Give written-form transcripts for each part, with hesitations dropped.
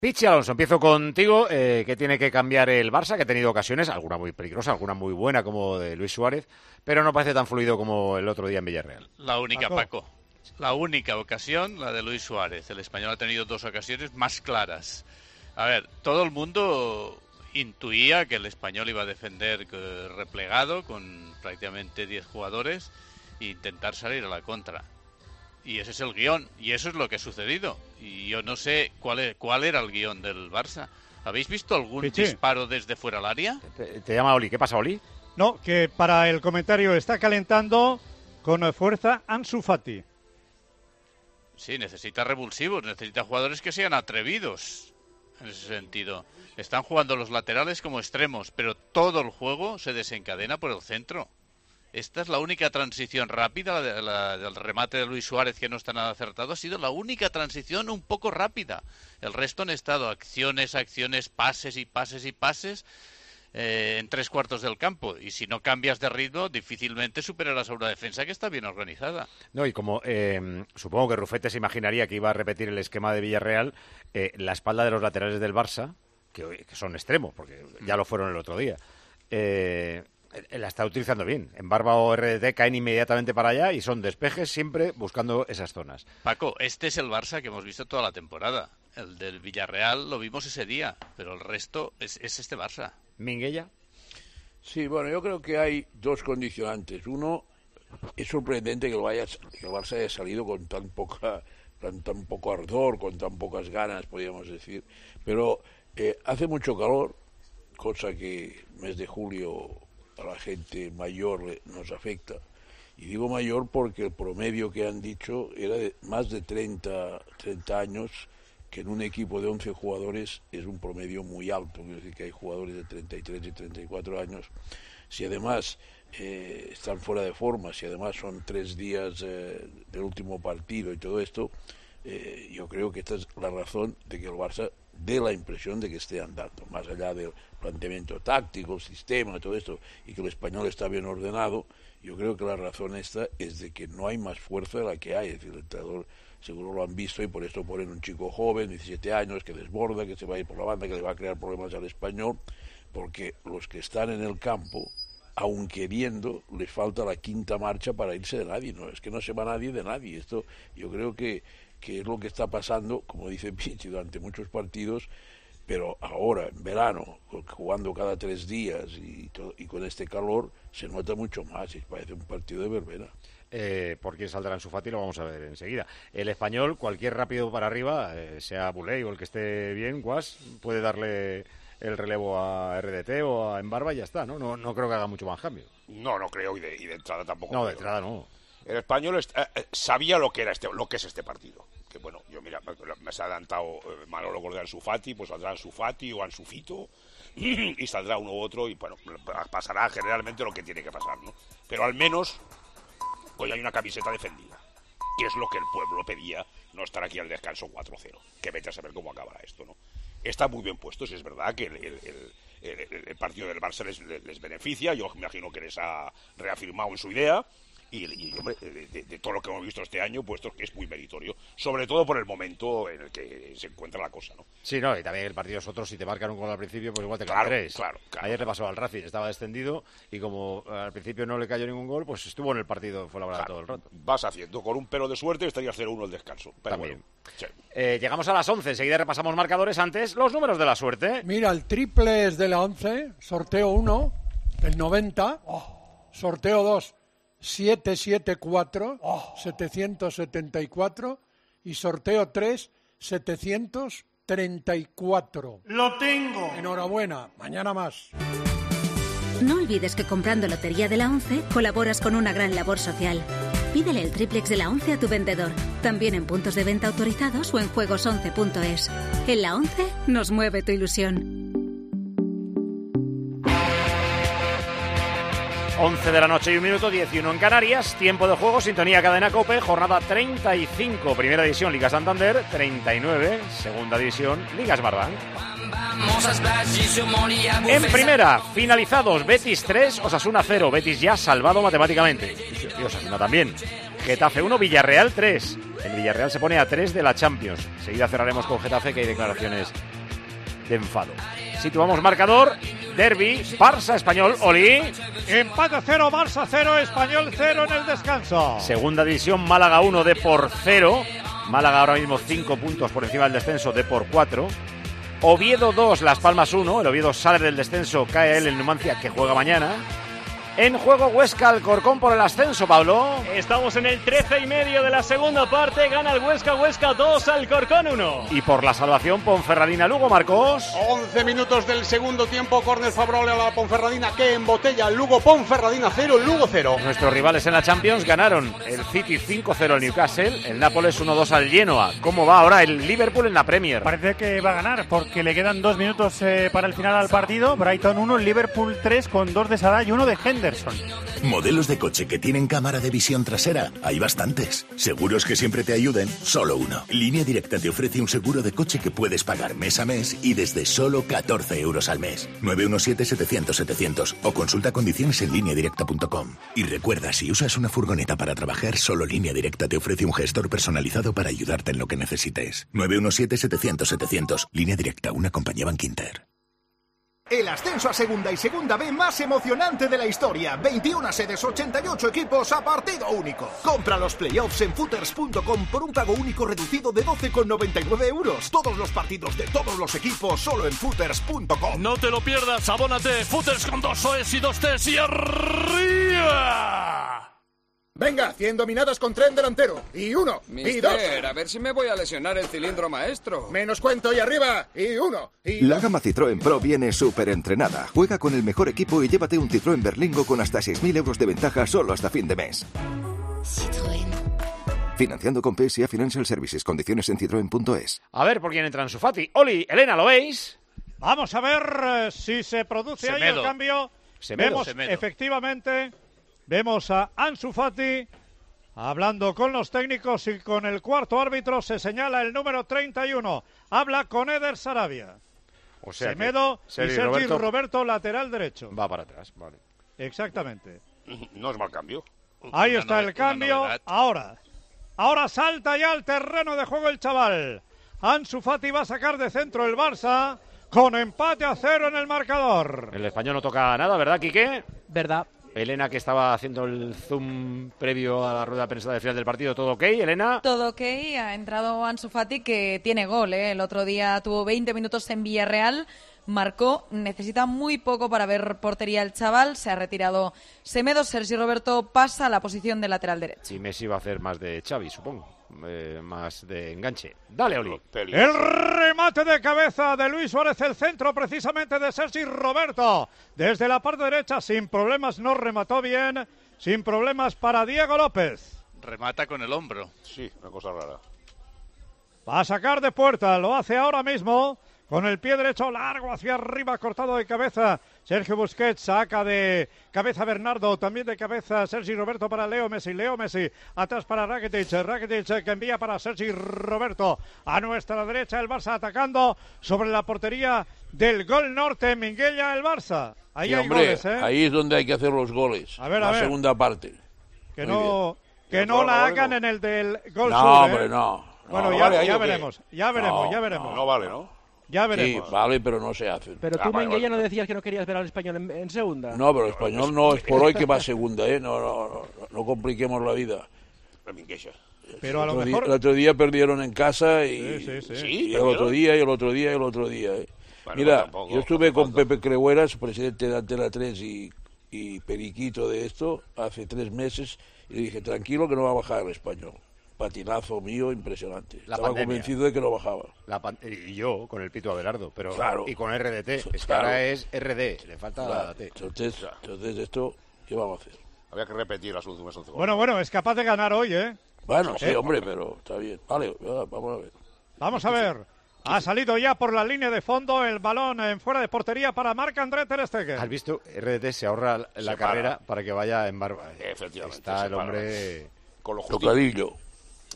Pichi Alonso, empiezo contigo. ¿Qué tiene que cambiar el Barça? Que ha tenido ocasiones, alguna muy peligrosa, alguna muy buena, como de Luis Suárez, pero no parece tan fluido como el otro día en Villarreal. La única, Paco. La única ocasión, la de Luis Suárez. El español ha tenido dos ocasiones más claras. A ver, todo el mundo intuía que el español iba a defender replegado, con prácticamente 10 jugadores, e intentar salir a la contra. Y ese es el guión, y eso es lo que ha sucedido. Y yo no sé cuál era el guión del Barça. ¿Habéis visto algún disparo desde fuera del área? Te llama Oli. ¿Qué pasa, Oli? No, que para el comentario está calentando con fuerza Ansu Fati. Sí, necesita revulsivos, necesita jugadores que sean atrevidos en ese sentido. Están jugando los laterales como extremos, pero todo el juego se desencadena por el centro. Esta es la única transición rápida, la del remate de Luis Suárez, que no está nada acertado, ha sido la única transición un poco rápida. El resto han estado acciones, pases y pases y pases en 3/4 del campo. Y si no cambias de ritmo, difícilmente superarás a una defensa que está bien organizada. No, y como supongo que Rufete se imaginaría que iba a repetir el esquema de Villarreal, la espalda de los laterales del Barça, que son extremos, porque ya lo fueron el otro día, la está utilizando bien. En Barba o RDT caen inmediatamente para allá y son despejes siempre buscando esas zonas. Paco, este es el Barça que hemos visto toda la temporada. El del Villarreal lo vimos ese día, pero el resto es este Barça. ¿Minguella? Sí, bueno, yo creo que hay dos condicionantes. Uno, es sorprendente que el Barça haya salido con tan poco ardor, con tan pocas ganas, podríamos decir. Pero hace mucho calor, cosa que mes de julio a la gente mayor nos afecta. Y digo mayor porque el promedio que han dicho era de más de 30 años, que en un equipo de 11 jugadores es un promedio muy alto. Quiero decir que hay jugadores de 33 y 34 años. Si además están fuera de forma, si además son 3 días del último partido y todo esto, yo creo que esta es la razón de que el Barça dé la impresión de que esté andando, más allá del planteamiento táctico, el sistema, todo esto, y que el español está bien ordenado. Yo creo que la razón esta es de que no hay más fuerza de la que hay. Es decir, el entrenador seguro lo han visto y por esto ponen un chico joven, 17 años, que desborda, que se va a ir por la banda, que le va a crear problemas al español, porque los que están en el campo, aun queriendo, les falta la quinta marcha para irse de nadie. No, es que no se va nadie de nadie. Esto yo creo que es lo que está pasando, como dice Pichi, durante muchos partidos, pero ahora, en verano, jugando cada 3 días y con este calor, se nota mucho más, y parece un partido de verbena. ¿Por quién saldrá Ansu Fati? Lo vamos a ver enseguida. El español, cualquier rápido para arriba, sea Buley o el que esté bien, Guas, puede darle el relevo a RDT o a Embarba y ya está, ¿no? No creo que haga mucho más cambio. No creo, y de entrada tampoco. No, de entrada no. El español sabía lo que es este partido. Que bueno, yo mira, me se ha adelantado Manolo con de Ansu Fati, pues saldrá Ansu Fati o Ansu Fito y saldrá uno u otro y bueno, pasará generalmente lo que tiene que pasar, ¿no? Pero al menos hoy hay una camiseta defendida, que es lo que el pueblo pedía, no estar aquí al descanso 4-0, que vete a saber cómo acabará esto, ¿no? Está muy bien puesto, si es verdad que el partido del Barça les beneficia, yo me imagino que les ha reafirmado en su idea. Y hombre, de todo lo que hemos visto este año, puesto que es muy meritorio, sobre todo por el momento en el que se encuentra la cosa, ¿no? Sí, no, y también el partido es otro, si te marcan un gol al principio, pues igual te caen 3. Claro. Ayer le pasó al Racing, estaba descendido, y como al principio no le cayó ningún gol, pues estuvo en el partido, fue la verdad todo el rato. Vas haciendo, con un pelo de suerte estaría 0-1 el descanso. Pero también. Bueno, sí. Llegamos a las 11, enseguida repasamos marcadores, antes los números de la suerte. Mira, el triple es de la 11, sorteo 1, el 90, sorteo 2. 774, 774 y sorteo 3, 734. ¡Lo tengo! Enhorabuena, mañana más. No olvides que comprando Lotería de la 11 colaboras con una gran labor social. Pídele el triplex de la 11 a tu vendedor, también en puntos de venta autorizados o en juegos11.es. En la 11 nos mueve tu ilusión. 11 de la noche y 1 minuto, 11 en Canarias, tiempo de juego, sintonía cadena COPE, jornada 35, primera división Liga Santander, 39, segunda división Liga Smartbank. En primera, finalizados, Betis 3, Osasuna 0, Betis ya salvado matemáticamente, y Osasuna también. Getafe 1, Villarreal 3. El Villarreal se pone a 3 de la Champions. Enseguida cerraremos con Getafe, que hay declaraciones de enfado. Situamos marcador, derbi, Barça Español, Oli. Empate 0, Barça 0, Español 0 en el descanso. Segunda división, Málaga 1, Depor 0. Málaga ahora mismo 5 puntos por encima del descenso, Depor 4. Oviedo 2, Las Palmas 1. El Oviedo sale del descenso, cae él en Numancia, que juega mañana. En juego Huesca Alcorcón por el ascenso, Pablo. Estamos en el 13,5 de la segunda parte. Gana el Huesca 2, Alcorcón 1. Y por la salvación, Ponferradina Lugo, Marcos. 11 minutos del segundo tiempo, córner favorable a la Ponferradina, que embotella Lugo. Ponferradina 0, Lugo 0. Nuestros rivales en la Champions ganaron el City 5-0 al Newcastle, el Nápoles 1-2 al Genoa. ¿Cómo va ahora el Liverpool en la Premier? Parece que va a ganar porque le quedan 2 minutos para el final al partido. Brighton 1, Liverpool 3 con 2 de Salah y 1 de Henderson. Modelos de coche que tienen cámara de visión trasera, hay bastantes. Seguros que siempre te ayuden, solo uno. Línea Directa te ofrece un seguro de coche que puedes pagar mes a mes y desde solo 14 euros al mes. 917-700-700 o consulta condiciones en lineadirecta.com. Y recuerda, si usas una furgoneta para trabajar, solo Línea Directa te ofrece un gestor personalizado para ayudarte en lo que necesites. 917-700-700. Línea Directa, una compañía Bankinter. El ascenso a Segunda y Segunda B más emocionante de la historia. 21 sedes, 88 equipos a partido único. Compra los playoffs en footers.com por un pago único reducido de 12,99 euros. Todos los partidos de todos los equipos solo en footers.com. No te lo pierdas, abónate. Footers con 2 OEs y 2 Ts y arriba. Venga, 100 dominadas con tren delantero. Y 1, y 2. A ver si me voy a lesionar el cilindro maestro. Menos cuento y arriba. Y 1, y La gama Citroën Pro viene súper entrenada. Juega con el mejor equipo y llévate un Citroën Berlingo con hasta 6.000 euros de ventaja solo hasta fin de mes. Citroën. Financiando con PSA Financial Services. Condiciones en citroen.es. A ver por quién entra Ansu Fati. Oli, Elena, ¿lo veis? Vamos a ver si se produce ahí el cambio. Vemos efectivamente... Vemos a Ansu Fati hablando con los técnicos y con el cuarto árbitro. Se señala el número 31. Habla con Eder Sarabia. O sea, Semedo y Sergi Roberto, lateral derecho. Va para atrás, vale. Exactamente. No es mal cambio. Ahí está el cambio. Ahora salta ya al terreno de juego el chaval. Ansu Fati va a sacar de centro el Barça con empate a 0 en el marcador. El español no toca nada, ¿verdad, Quique? Verdad. Elena, que estaba haciendo el zoom previo a la rueda de prensa de final del partido, ¿todo ok, Elena? Todo ok, ha entrado Ansu Fati, que tiene gol, ¿eh? El otro día tuvo 20 minutos en Villarreal, marcó, necesita muy poco para ver portería el chaval, se ha retirado Semedo, Sergi Roberto pasa a la posición de lateral derecho. Y Messi va a hacer más de Xavi, supongo, más de enganche. Dale, Oli. El remate de cabeza de Luis Suárez, el centro precisamente de Sergi Roberto. Desde la parte derecha, sin problemas, no remató bien, sin problemas para Diego López. Remata con el hombro. Sí, una cosa rara. Va a sacar de puerta, lo hace ahora mismo, con el pie derecho largo hacia arriba, cortado de cabeza. Sergio Busquets saca de cabeza Bernardo, también de cabeza Sergi Roberto para Leo Messi, atrás para Rakitic que envía para Sergi Roberto. A nuestra derecha el Barça atacando sobre la portería del Gol Norte, Minguella el Barça. Ahí sí, hay hombre, goles, ¿eh? Ahí es donde hay que hacer los goles. A ver, la segunda parte. Que no la hagan en el del Gol no, Sur. Hombre, no. Bueno, no, ya veremos. No vale, ¿no? Ya veremos. Sí, vale, pero no se hace. Pero tú, Minguella, no decías que no querías ver al español en segunda. No, pero el español no es por hoy que va a segunda, ¿eh? No compliquemos la vida. Pero a lo mejor... El otro día perdieron en casa y, Sí, y el otro día, ¿eh? Bueno, mira, yo estuve con Pepe Crehueras, presidente de Antena 3 y periquito de esto, hace 3 meses, y le dije, tranquilo que no va a bajar el español. Patinazo mío impresionante. Estaba convencido de que no bajaba. Y yo con el Pito Abelardo, pero claro. Y con RDT. Es que ahora es RD, le falta la T. Entonces esto, ¿qué vamos a hacer? Había que repetir las últimas 11 goles. Bueno, es capaz de ganar hoy, ¿eh? Bueno, sí, hombre, pero está bien. Vale, vamos a ver. Vamos a ver. Ha salido ya por la línea de fondo el balón en fuera de portería para Marc-André Ter Stegen. ¿Has visto? RDT se ahorra la carrera para que vaya en barba. Efectivamente. Está el hombre... Con lo tocadillo.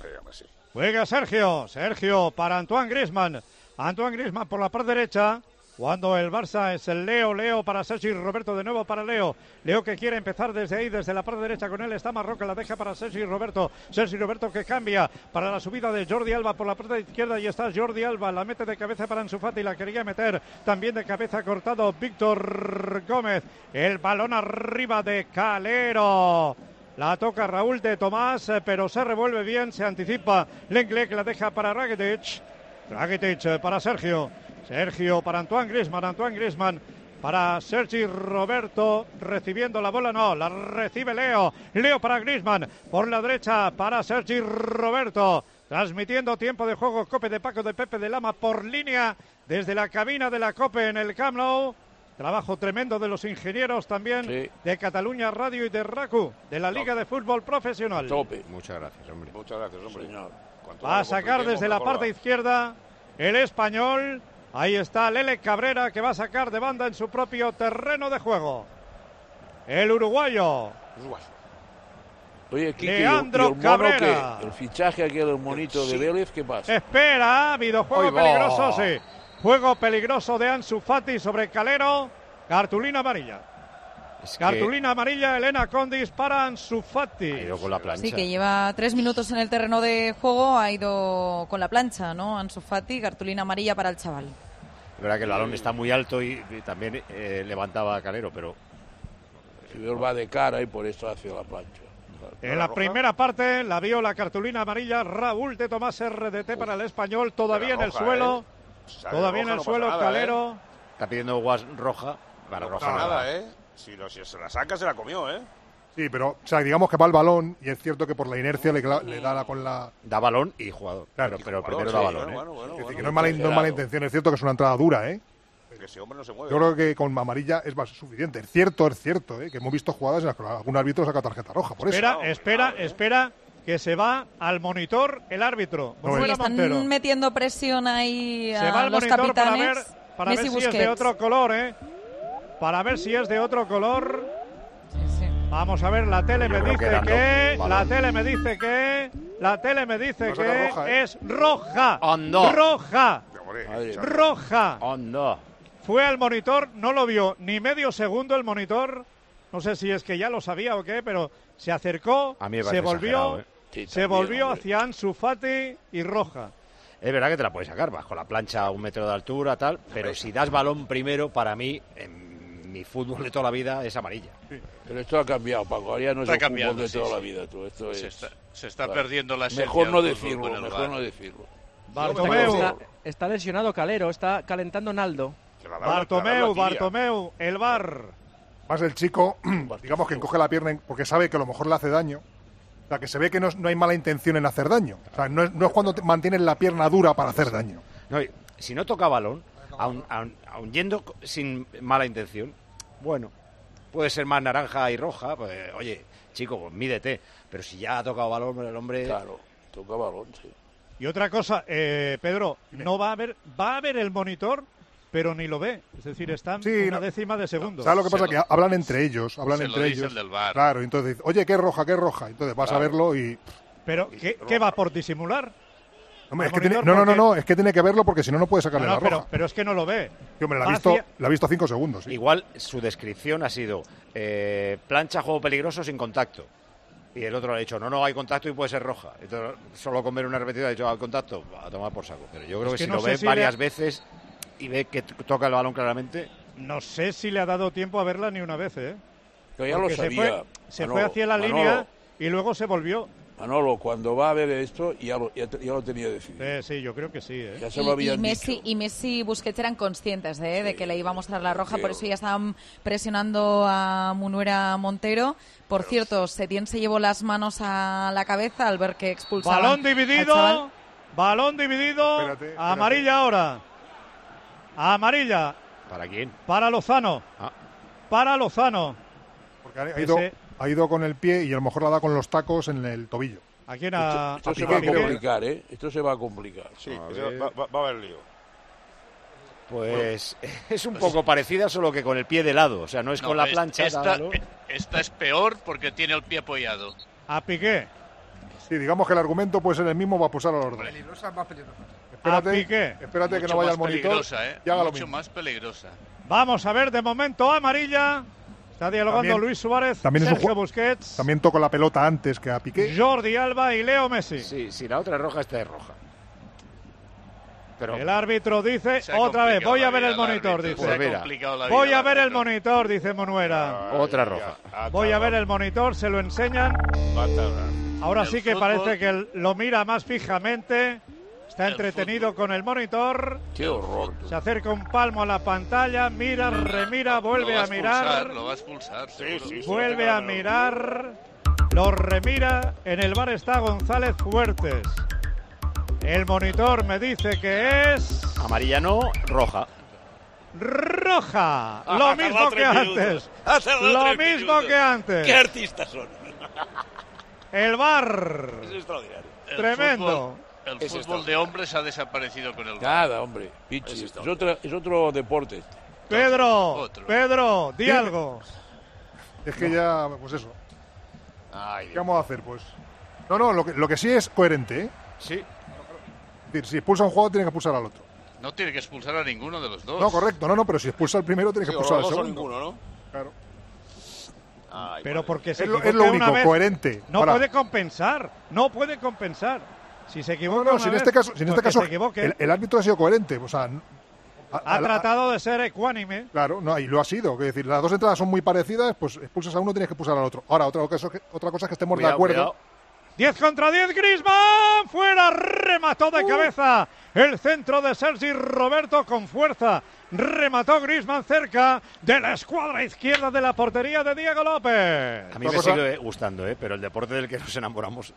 Juega Sergio para Antoine Griezmann por la parte derecha, Cuando el Barça es el Leo para Sergi Roberto, de nuevo para Leo que quiere empezar desde ahí, desde la parte derecha, con él está Marroca, la deja para Sergi Roberto que cambia para la subida de Jordi Alba por la parte izquierda, y está Jordi Alba, la mete de cabeza para Ansu Fati, la quería meter también de cabeza, cortado Víctor Gómez, el balón arriba de Calero. La toca Raúl de Tomás, pero se revuelve bien, se anticipa Lenglet, que la deja para Rakitic para Sergio para Antoine Griezmann para Sergi Roberto, recibiendo la bola, no, la recibe Leo para Griezmann, por la derecha para Sergi Roberto, transmitiendo tiempo de juego Cope de Paco de Pepe de Lama por línea desde la cabina de la Cope en el Camp Nou. Trabajo tremendo de los ingenieros también de Cataluña Radio y de RACU, de la Liga de Fútbol Profesional. Muchas gracias, hombre. Va a sacar desde la parte izquierda el español. Ahí está Lele Cabrera, que va a sacar de banda en su propio terreno de juego. El uruguayo. Oye, Kike, Leandro Cabrera. El fichaje aquel, el monito de Vélez, ¿qué pasa? Espera, ha habido juego peligroso, sí. Juego peligroso de Ansu Fati sobre Calero. Cartulina amarilla. Cartulina amarilla, Elena Condis para Ansu Fati. Ha ido con la plancha. Sí, que lleva 3 minutos en el terreno de juego, ha ido con la plancha, ¿no? Ansu Fati, cartulina amarilla para el chaval. Es verdad que el balón está muy alto y también levantaba a Calero, pero... Si él va de cara y por eso hace la plancha. En la primera parte la vio la cartulina amarilla Raúl de Tomás, RDT para el español, todavía en el suelo. Todavía en el suelo, Calero. Está pidiendo guas roja. Para roja nada, Si se la saca, se la comió, Sí, pero, o sea, digamos que va el balón y es cierto que por la inercia le da con la... Da balón y jugador. Claro, pero primero da balón, Es decir, que no es mala intención, es cierto que es una entrada dura, Que ese hombre no se mueve. Yo creo que con amarilla es más suficiente. Es cierto, que hemos visto jugadas en las que algún árbitro saca tarjeta roja, por eso. Espera, que se va al monitor el árbitro. Sí, están metiendo presión ahí se va a al los monitor capitanes. para ver si es de otro color, Para ver si es de otro color. Sí. Vamos a ver, la tele me dice que... La tele me dice que... La tele me dice que es roja. Roja. Roja. Fue al monitor, no lo vio ni medio segundo el monitor. No sé si es que ya lo sabía o qué, pero se acercó, se volvió, se volvió hacia Ansu Fati y roja. Es verdad que te la puedes sacar bajo la plancha a 1 metro de altura, tal, pero si das balón primero, para mí, en mi fútbol de toda la vida, es amarilla. Sí. Pero esto ha cambiado, Paco. Ahora ya no es el fútbol de toda la vida. Esto se está perdiendo la esencia. Mejor no decirlo. Bartomeu. Está lesionado Calero, está calentando Naldo. Bartomeu, el VAR. Más el chico, digamos que encoge la pierna porque sabe que a lo mejor le hace daño. O sea, que se ve que no hay mala intención en hacer daño. O sea, no es cuando mantienes la pierna dura para hacer daño. No, si no toca balón, aun yendo sin mala intención, bueno, puede ser más naranja y roja, pues oye, chico, pues mídete. Pero si ya ha tocado balón el hombre... Claro, toca balón, sí. Y otra cosa, Pedro, no va a ver el monitor, pero ni lo ve. Es decir, están una décima de segundo. ¿Sabes lo que pasa? Que hablan entre ellos. Del VAR. Claro, entonces, oye, qué roja. Entonces vas a verlo y... ¿Pero qué va por disimular? Hombre, es que es que tiene que verlo porque si no, no puede sacarle la roja. Pero es que no lo ve. Hombre, la ha visto 5 segundos. ¿Sí? Igual su descripción ha sido plancha, juego peligroso sin contacto. Y el otro le ha dicho, no hay contacto y puede ser roja. Entonces, solo con ver una repetida ha dicho, hay contacto, a tomar por saco. Pero yo creo que si lo ve varias veces y ve que toca el balón claramente... No sé si le ha dado tiempo a verla ni una vez, Pero ya lo sabía. Se fue hacia la línea y luego se volvió. Manolo, cuando va a ver esto, ya lo tenía decidido. Sí, yo creo que sí. Ya se lo habían dicho. Y Messi y Busquets eran conscientes de que le iba a mostrar la roja, por eso ya estaban presionando a Munuera Montero. Por cierto, Setién se llevó las manos a la cabeza al ver que expulsaban. Balón dividido. Espérate. Amarilla ahora. Amarilla. ¿Para quién? Para Lozano. Para Lozano. Porque ha ido con el pie y a lo mejor la da con los tacos en el tobillo. ¿A quién Esto se va a complicar, Esto se va a complicar. Sí, va a haber lío. Pues es un poco parecida, solo que con el pie de lado. O sea, no es con la plancha. Esta es peor porque tiene el pie apoyado. A Piqué. Sí, digamos que el argumento puede ser el mismo, va a pulsar a los dos. Peligrosa, más peligrosa. Espérate que Mucho no vaya más al monitor peligrosa, y haga lo Mucho mismo. más peligrosa. Vamos a ver, de momento amarilla. Está dialogando También- Luis Suárez, también es un Sergio Busquets, También tocó la pelota antes que a Piqué. Jordi Alba y Leo Messi. Sí, si la otra es roja, esta es roja. Pero El árbitro dice Se ha otra vez, complicado voy la a ver vida el al monitor, árbitro, dice. se ha Pues mira, complicado la vida Voy a al ver el árbitro. monitor, dice Monuera. otra roja. Voy a ver el monitor, se lo enseñan. Ahora El sí que fútbol- parece que lo mira más fijamente. Está entretenido con el monitor. Qué horror. Se acerca un palmo a la pantalla, mira, remira, vuelve Lo va a mirar. Lo va a expulsar, seguro. Vuelve a mirar, lo remira. En el bar está González Fuertes. El monitor me dice que es Amarilla no, roja. roja. Ha Lo tardado mismo que 3 minutos. antes. Ha tardado Lo 3 mismo minutos. que antes. ¿Qué artistas son? El bar. Es extraordinario. El Tremendo. El Es fútbol de hombres ha desaparecido con el VAR. Nada, hombre. Pichi. Es otro deporte. Pedro, Pedro, di Dime. algo. Es que ya, pues eso. ¿Qué vamos a hacer? Pues. No, lo que sí es coherente, ¿eh? Sí. Es decir, si expulsa a un jugador, tiene que expulsar al otro. No tiene que expulsar a ninguno de los dos. No, correcto, pero si expulsa al primero, tiene que Sí, expulsar al los dos o segundo. ninguno, ¿no? Claro. Pero porque se Es lo equivoque único una vez, coherente. No Ahora- puede compensar. No puede compensar. Si se equivoca No, una si en vez, este caso, pues que se equivoque. el árbitro ha sido coherente. O sea, Ha tratado de ser ecuánime. Claro, no, y lo ha sido. Es decir, las dos entradas son muy parecidas, pues expulsas a uno, tienes que expulsar al otro. Ahora, otra cosa es que estemos de acuerdo. 10 contra 10, Griezmann, fuera, remató de cabeza el centro de Sergi Roberto con fuerza, remató Griezmann cerca de la escuadra izquierda de la portería de Diego López. A mí me sigue gustando, pero el deporte del que nos enamoramos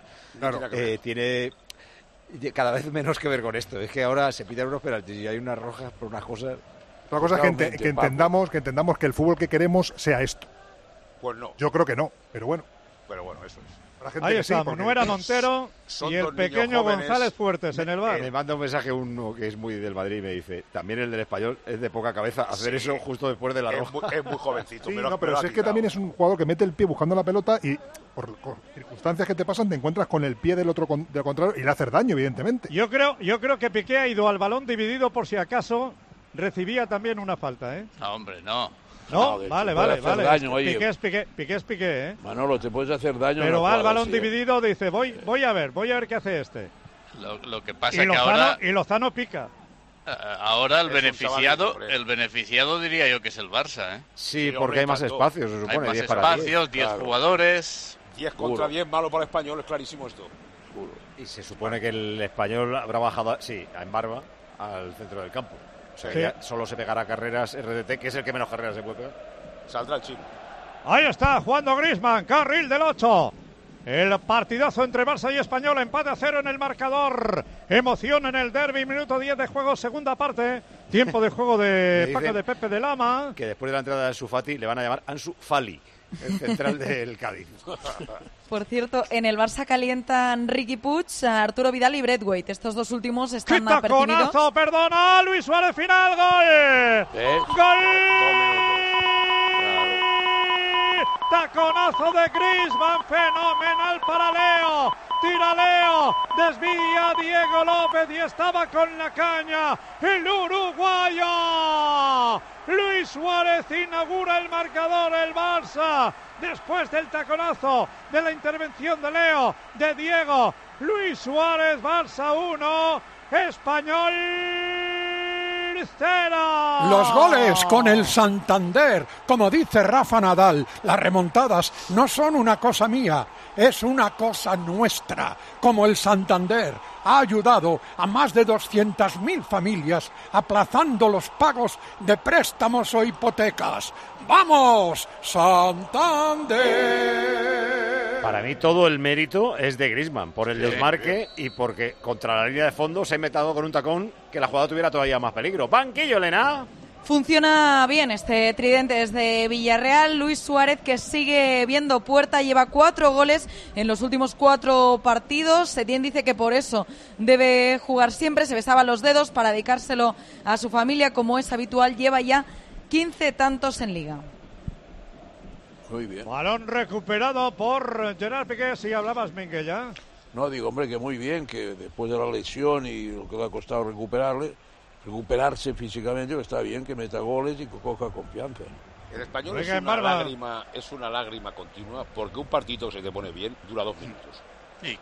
tiene cada vez menos que ver con esto. Es que ahora se piden unos penaltis y hay unas rojas por unas cosas. Otra cosa es que entendamos que el fútbol que queremos sea esto. Pues no. Yo creo que no, pero bueno. Pero bueno, eso es. Habrá gente Ahí que está, sí, porque- Monuera Montero Son y el dos niños pequeño jóvenes. González Fuertes en el bar. Me manda un mensaje uno que es muy del Madrid y me dice, también el del Español es de poca cabeza hacer Sí. eso justo después de la roja. Es muy jovencito. Sí, pero pero lo si ha es que quitado. también es un jugador que mete el pie buscando la pelota y por circunstancias que te pasan te encuentras con el pie del otro del contrario y le hace daño, evidentemente. Yo creo que Piqué ha ido al balón dividido por si acaso recibía también una falta, ¿eh? No, hombre, no. No, No, vale, puede vale, hacer vale. daño, oye. Piqué es Piqué, ¿eh? Manolo, te puedes hacer daño. Pero en va una al jugada balón así, ¿eh? dividido, dice, voy a ver qué hace este. Lo que pasa Y es que Lozano, y Lozano pica. ahora el Es un beneficiado, chavalito, el beneficiado diría yo que es el Barça, ¿eh? Sí, Sí, porque hay más tanto. espacios, se Hay supone. más 10 para 10. espacios, 10 Claro. jugadores. 10 contra 10, malo para el Español, es clarísimo esto. Y se supone que el Español habrá bajado, en barba, al centro del campo. O sea, Sí. ya solo se pegará carreras RDT, que es el que menos carreras se puede pegar. Saldrá el chino. Ahí está jugando Griezmann, carril del 8. El partidazo entre Barça y Español, empate a 0 en el marcador. Emoción en el derbi, minuto 10 de juego, segunda parte. Tiempo de juego Me de dicen Paco de Pepe de Lama. Que después de la entrada de Ansu Fati le van a llamar Ansu Fali, el central del Cádiz. Por cierto, en el Barça calientan Riqui Puig, Arturo Vidal y Braithwaite. Estos dos últimos están ¡Qué apercibidos. taconazo! ¡Perdona! Luis Suárez, final, gol. Taconazo de Griezmann, fenomenal para Leo. Tira Leo, desvía Diego López y estaba con la caña el uruguayo. Luis Suárez inaugura el marcador, el Barça, después del taconazo, de la intervención de Leo, de Diego. Luis Suárez, Barça 1, Español 0. Los goles con el Santander, como dice Rafa Nadal, las remontadas no son una cosa mía, es una cosa nuestra. Como el Santander ha ayudado a más de 200.000 familias aplazando los pagos de préstamos o hipotecas. ¡Vamos, Santander! Para mí todo el mérito es de Griezmann, por el desmarque y porque contra la línea de fondo se ha metido con un tacón que la jugada tuviera todavía más peligro. Banquillo, Elena. Funciona bien este tridente desde Villarreal. Luis Suárez, que sigue viendo puerta, lleva 4 goles en los últimos 4 partidos. Setién dice que por eso debe jugar siempre. Se besaba los dedos para dedicárselo a su familia, como es habitual. Lleva ya 15 tantos en Liga. Muy bien. Balón recuperado por Gerard Piqué. Si hablabas, Minguella. No, digo, hombre, que muy bien, que después de la lesión y lo que le ha costado recuperarse físicamente, está bien que meta goles y que coja confianza. El Español Venga, es una lágrima continua, porque un partido que se te pone bien dura 2 minutos. Y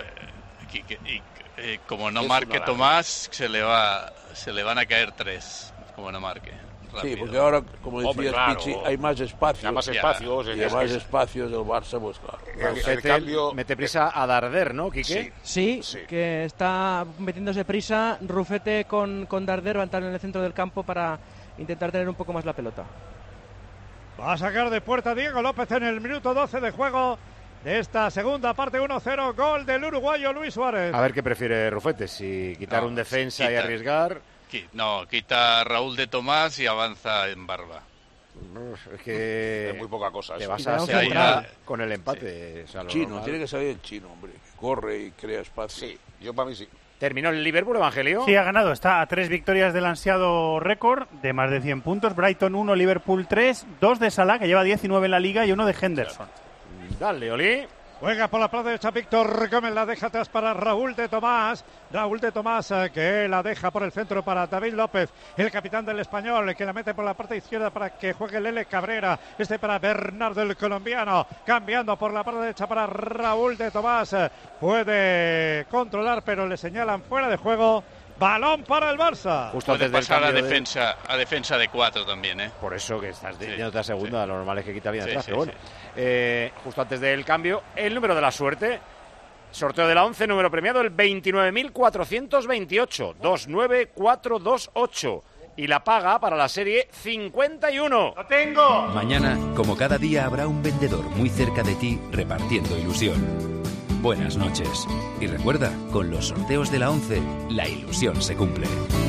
como no marque Tomás, se le van a caer 3, como no marque. Rápido. Sí, porque ahora, como decías, claro, Pichi, hay más espacios. Hay más espacios. Y hay más espacios del Barça, pues claro. El cambio... Mete prisa a Darder, ¿no, Quique? Sí, que está metiéndose prisa. Rufete con Darder va a entrar en el centro del campo para intentar tener un poco más la pelota. Va a sacar de puerta Diego López en el minuto 12 de juego de esta segunda parte. 1-0, gol del uruguayo Luis Suárez. A ver qué prefiere Rufete, si quitar un defensa y arriesgar. No, quita a Raúl de Tomás y avanza en Barba. Es que es muy poca cosa. Te vas a asegurar con el empate. Sí. Chino, tiene que salir el chino, hombre. Corre y crea espacio. Sí, yo para mí sí. ¿Terminó el Liverpool, Evangelio? Sí, ha ganado. Está a 3 victorias del ansiado récord de más de 100 puntos. Brighton 1, Liverpool 3, 2 de Salah, que lleva 19 en la Liga, y 1 de Henderson. Dale, Oli. Juega por la plaza derecha Víctor Gómez, la deja atrás para Raúl de Tomás. Raúl de Tomás que la deja por el centro para David López, el capitán del Español, que la mete por la parte izquierda para que juegue Lele Cabrera. Para Bernardo, el colombiano, cambiando por la parte derecha para Raúl de Tomás. Puede controlar, pero le señalan fuera de juego. Balón para el Barça. Justo puede pasar a defensa de 4 también, ¿eh? Por eso que estás yéndote a segunda, lo normal es que quita bien atrás, pero bueno. Justo antes del cambio, el número de la suerte. Sorteo de la 11, número premiado el 29.428, 29428. Y la paga para la serie 51. ¡Lo tengo! Mañana, como cada día, habrá un vendedor muy cerca de ti repartiendo ilusión. Buenas noches. Y recuerda, con los sorteos de la 11, la ilusión se cumple.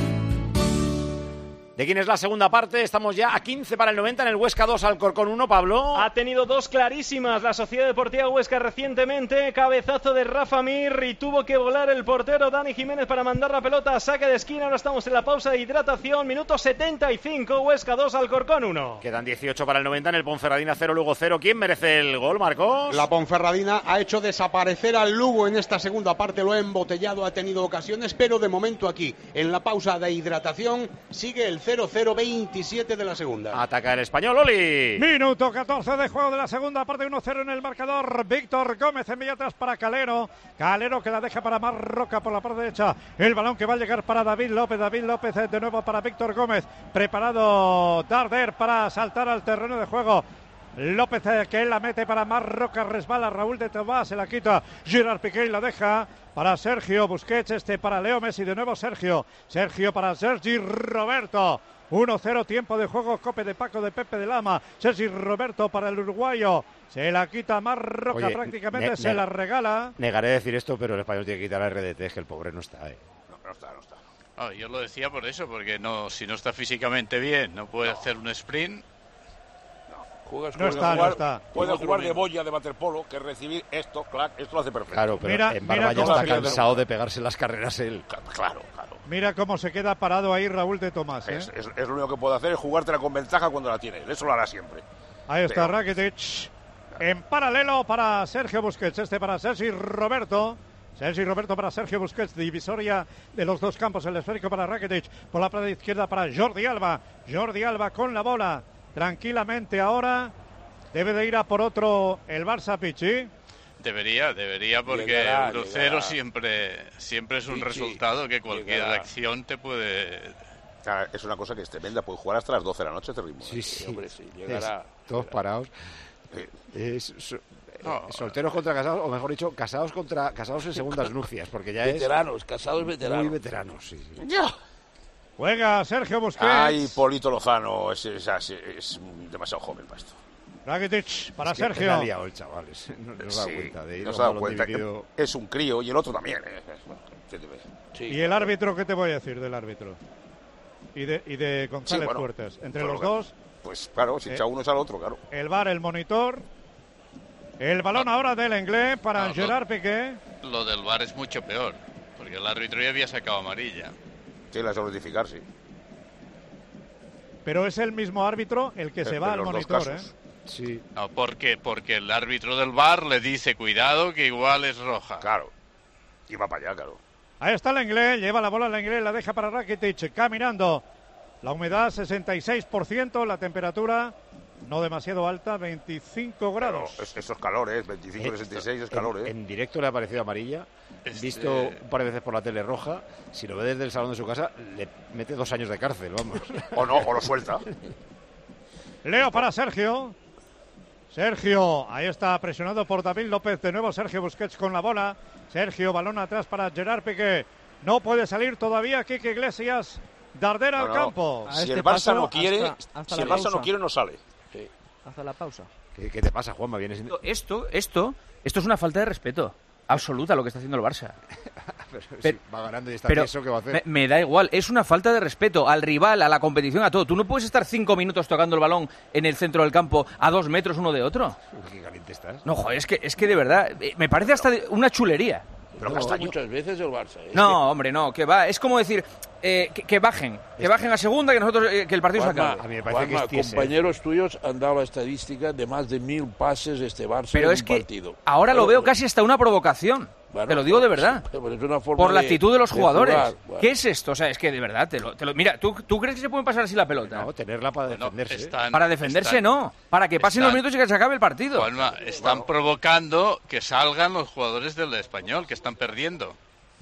¿De quién es la segunda parte? Estamos ya a 15 para el 90 en el Huesca 2, Alcorcón 1, Pablo. Ha tenido 2 clarísimas la Sociedad Deportiva Huesca recientemente. Cabezazo de Rafa Mir y tuvo que volar el portero Dani Jiménez para mandar la pelota a saque de esquina. Ahora estamos en la pausa de hidratación. Minuto 75, Huesca 2, Alcorcón 1. Quedan 18 para el 90 en el Ponferradina 0, Lugo 0. ¿Quién merece el gol, Marcos? La Ponferradina ha hecho desaparecer al Lugo en esta segunda parte. Lo ha embotellado, ha tenido ocasiones, pero de momento aquí, en la pausa de hidratación, sigue el 0-0-27 de la segunda. Ataca el Español, Oli. Minuto 14 de juego de la segunda parte, 1-0 en el marcador. Víctor Gómez envía atrás para Calero. Calero que la deja para Marroca por la parte derecha. El balón que va a llegar para David López. David López de nuevo para Víctor Gómez. Preparado Darder para saltar al terreno de juego. López que la mete para Marroca, resbala Raúl de Tomás, se la quita Gerard Piqué y la deja para Sergio Busquets, para Leo Messi, de nuevo Sergio para Sergi Roberto. 1-0, tiempo de juego, Cope de Paco de Pepe de Lama. Sergi Roberto para el uruguayo. Se la quita Marroca. Oye, prácticamente se la regala. Negaré decir esto, pero el Español tiene que quitar a RDT, es que el pobre no está. No está. Yo lo decía por eso, porque si no está físicamente bien, no puede hacer un sprint. No está. Puede jugar de boya de waterpolo, que es recibir esto, esto lo hace perfecto. Claro, pero en Barba ya está cansado de pegarse las carreras él. Claro. Mira cómo se queda parado ahí Raúl de Tomás. Es lo único que puede hacer, es jugártela con ventaja cuando la tiene. Eso lo hará siempre. Ahí está Rakitic. En paralelo para Sergio Busquets, para Sergi Roberto. Sergi Roberto para Sergio Busquets, divisoria de los dos campos, el esférico para Rakitic. Por la parte izquierda para Jordi Alba. Jordi Alba con la bola. Tranquilamente ahora debe de ir a por otro el Barça, Pichi. Debería porque 1-0 siempre es un resultado que cualquier reacción te puede... Es una cosa que es tremenda, puede jugar hasta las 12 de la noche, este ritmo. Sí, hombre, sí, llegará. Todos parados. Solteros contra casados, o mejor dicho, casados en segundas nupcias, porque ya veteranos, casados veteranos. Muy veteranos, sí. Juega Sergio Busquets. Ay, Polito Lozano, es demasiado joven para esto. Rakitic para Sergio. Que ha liado el chaval, no se da cuenta de ir. No se da cuenta, es un crío y el otro también. Sí. ¿Y el árbitro qué te voy a decir del árbitro? Y de González Fuertes. Entre los dos. Pues claro, si echa uno es al otro, claro. El VAR, el monitor. El balón ahora del Inglés para Gerard Piqué. Lo del VAR es mucho peor, porque el árbitro ya había sacado amarilla. Sí, la suele notificar, sí. Pero es el mismo árbitro el que se va al monitor, ¿eh? Sí. No, porque el árbitro del VAR le dice, cuidado, que igual es roja. Claro. Y va para allá, claro. Ahí está Lenglet, lleva la bola Lenglet, la deja para Rakitic, caminando. La humedad 66%, la temperatura no demasiado alta, 25 grados. Pero eso es calor, 25, 66 es calor, En directo le ha parecido amarilla. Visto un par de veces por la tele roja, si lo ve desde el salón de su casa, le mete 2 años de cárcel, vamos. O no, o lo suelta. Leo para Sergio. Sergio, ahí está presionado por David López. De nuevo Sergio Busquets con la bola. Sergio, balón atrás para Gerard Piqué. No puede salir todavía Quique Iglesias. Darder al campo. Si el Barça no quiere, si el Barça no quiere, no sale. Sí. Hasta la pausa. ¿Qué te pasa, Juanma? Vienes siendo... Esto es una falta de respeto absoluta lo que está haciendo el Barça. Pero va ganando y está tieso, ¿qué va a hacer? Me da igual, es una falta de respeto al rival, a la competición, a todo. Tú no puedes estar 5 minutos tocando el balón en el centro del campo a 2 metros uno de otro. ¿Qué caliente estás? No, joder, es que de verdad, me parece hasta una chulería. Pero muchas veces el Barça. No, hombre, no, que va. Es como decir que bajen a segunda, que nosotros que el partido se acabe. A mí me parece que compañeros tuyos han dado la estadística de más de 1000 pases este Barça pero en es un que partido. Ahora lo veo casi hasta una provocación. Bueno, te lo digo de verdad. Es una forma por la actitud de los jugadores. Jugar, bueno. ¿Qué es esto? O sea, es que de verdad, mira, ¿tú crees que se pueden pasar así la pelota? No, tenerla para defenderse. Para defenderse no. Para que pasen los minutos y que se acabe el partido. Juanma, están provocando que salgan los jugadores del Español, que están perdiendo.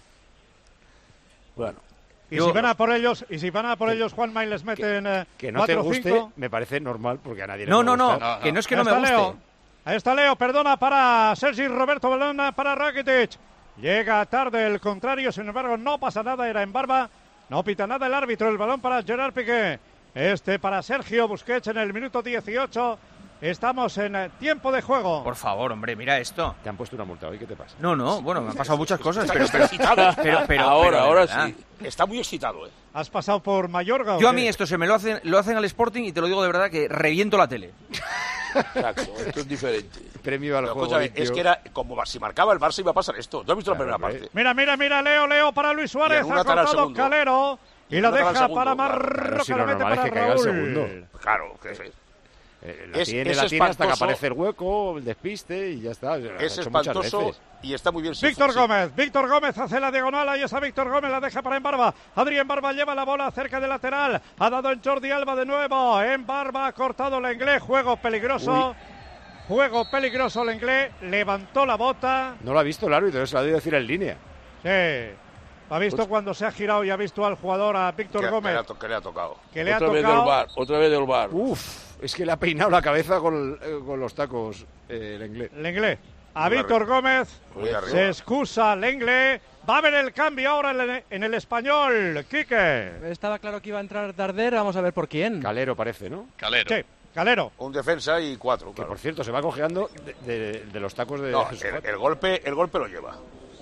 Bueno. Y si van a por ellos, Juanma, y les meten que no te 4 o guste, 5. me parece normal, porque a nadie le No, puede gustar. no, que no es que no me guste. Leo. Ahí está Leo, perdona para Sergi Roberto, balón para Rakitic. Llega tarde el contrario, sin embargo no pasa nada, era en Barba. No pita nada el árbitro, el balón para Gerard Piqué. Para Sergio Busquets en el minuto 18. Estamos en tiempo de juego. Por favor, hombre, mira esto. Te han puesto una multa hoy, ¿qué te pasa? No, bueno, me han pasado muchas cosas. Pero ahora sí. Está muy excitado, ¿Has pasado por Mayorga? Yo a mí esto se me lo hacen al Sporting y te lo digo de verdad que reviento la tele. Exacto, esto es diferente. Premio al juego limpio. Es que era como si marcaba el Barça iba a pasar esto. ¿No has visto la primera parte? Mira, Leo para Luis Suárez. Ha cortado Calero. Y la deja para Marroca, si lo normal es que caiga el segundo. Claro, que sí. La tiene hasta que aparece el hueco, el despiste y ya está. Es espantoso y está muy bien. Víctor Gómez hace la diagonal, ahí está Víctor Gómez, la deja para Embarba. Adrián Barba lleva la bola cerca del lateral, ha dado en Jordi Alba de nuevo. Embarba ha cortado el Lenglet, juego peligroso. Juego peligroso el Lenglet, levantó la bota. No lo ha visto el árbitro, se lo ha debido decir en línea. Sí. Ha visto cuando se ha girado y ha visto al jugador, a Víctor Gómez. Que le ha tocado. Otra vez del bar. Es que le ha peinado la cabeza con los tacos Lenglet. A Víctor Gómez se excusa Lenglet. Va a haber el cambio ahora en el Español. Quique. Estaba claro que iba a entrar Darder, vamos a ver por quién. Calero parece, ¿no? Calero. Sí, Calero. Un defensa y 4. Que por cierto se va cojeando de los tacos de... No, el golpe lo lleva.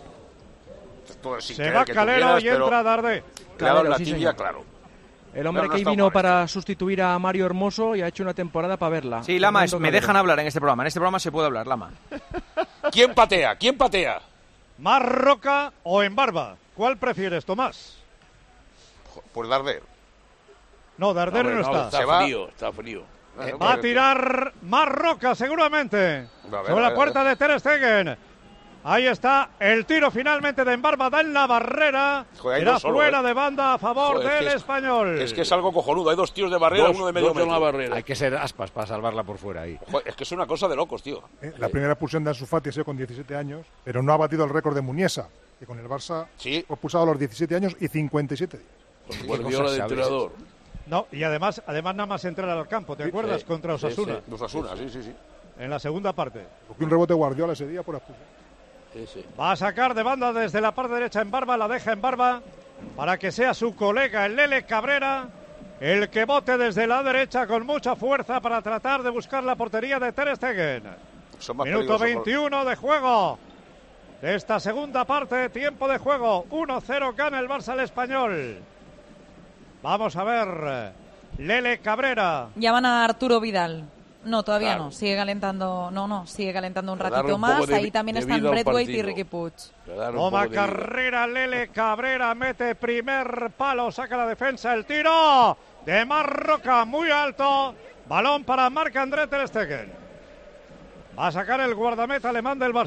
Se va Calero y entra Darder. Claro, la tibia, claro. El hombre que vino para sustituir a Mario Hermoso y ha hecho una temporada para verla. Sí, Lama, me dejan hablar en este programa. En este programa se puede hablar, Lama. ¿Quién patea? ¿Marroca o Embarba? ¿Cuál prefieres, Tomás? Pues Darder. No, Darder no está. Está frío. Va a tirar Marroca, seguramente. Sobre la puerta de Ter Stegen. Ahí está el tiro finalmente de Embarba, da en la barrera. Era fuera de banda a favor del Español. Es que es algo cojonudo. Hay 2 tiros de barrera, uno de medio metro. La barrera. Hay que ser Aspas para salvarla por fuera ahí. Es que es una cosa de locos, tío. La primera expulsión de Ansu Fati ha sido con 17 años, pero no ha batido el récord de Muniesa, que con el Barça fue expulsado a los 17 años y 57 días. Guardiola de entrenador. No, y además nada más entrar al campo, ¿te acuerdas? Contra Osasuna. Osasuna, sí. En la segunda parte. Cogió un rebote Guardiola ese día por expulsión. Va a sacar de banda desde la parte derecha en Barba, la deja en Barba para que sea su colega el Lele Cabrera el que bote desde la derecha con mucha fuerza para tratar de buscar la portería de Ter Stegen. Minuto 21 de juego de esta segunda parte, tiempo de juego. 1-0 gana el Barça al Español. Vamos a ver, Lele Cabrera. Llaman a Arturo Vidal. No, todavía no. Sigue calentando. Sigue calentando un ratito más. Ahí también están Braithwaite y Riqui Puig. Toma carrera Lele Cabrera, mete primer palo, saca la defensa, el tiro de Marroca muy alto. Balón para Marc-André Ter Stegen. Va a sacar el guardameta alemán del Barça.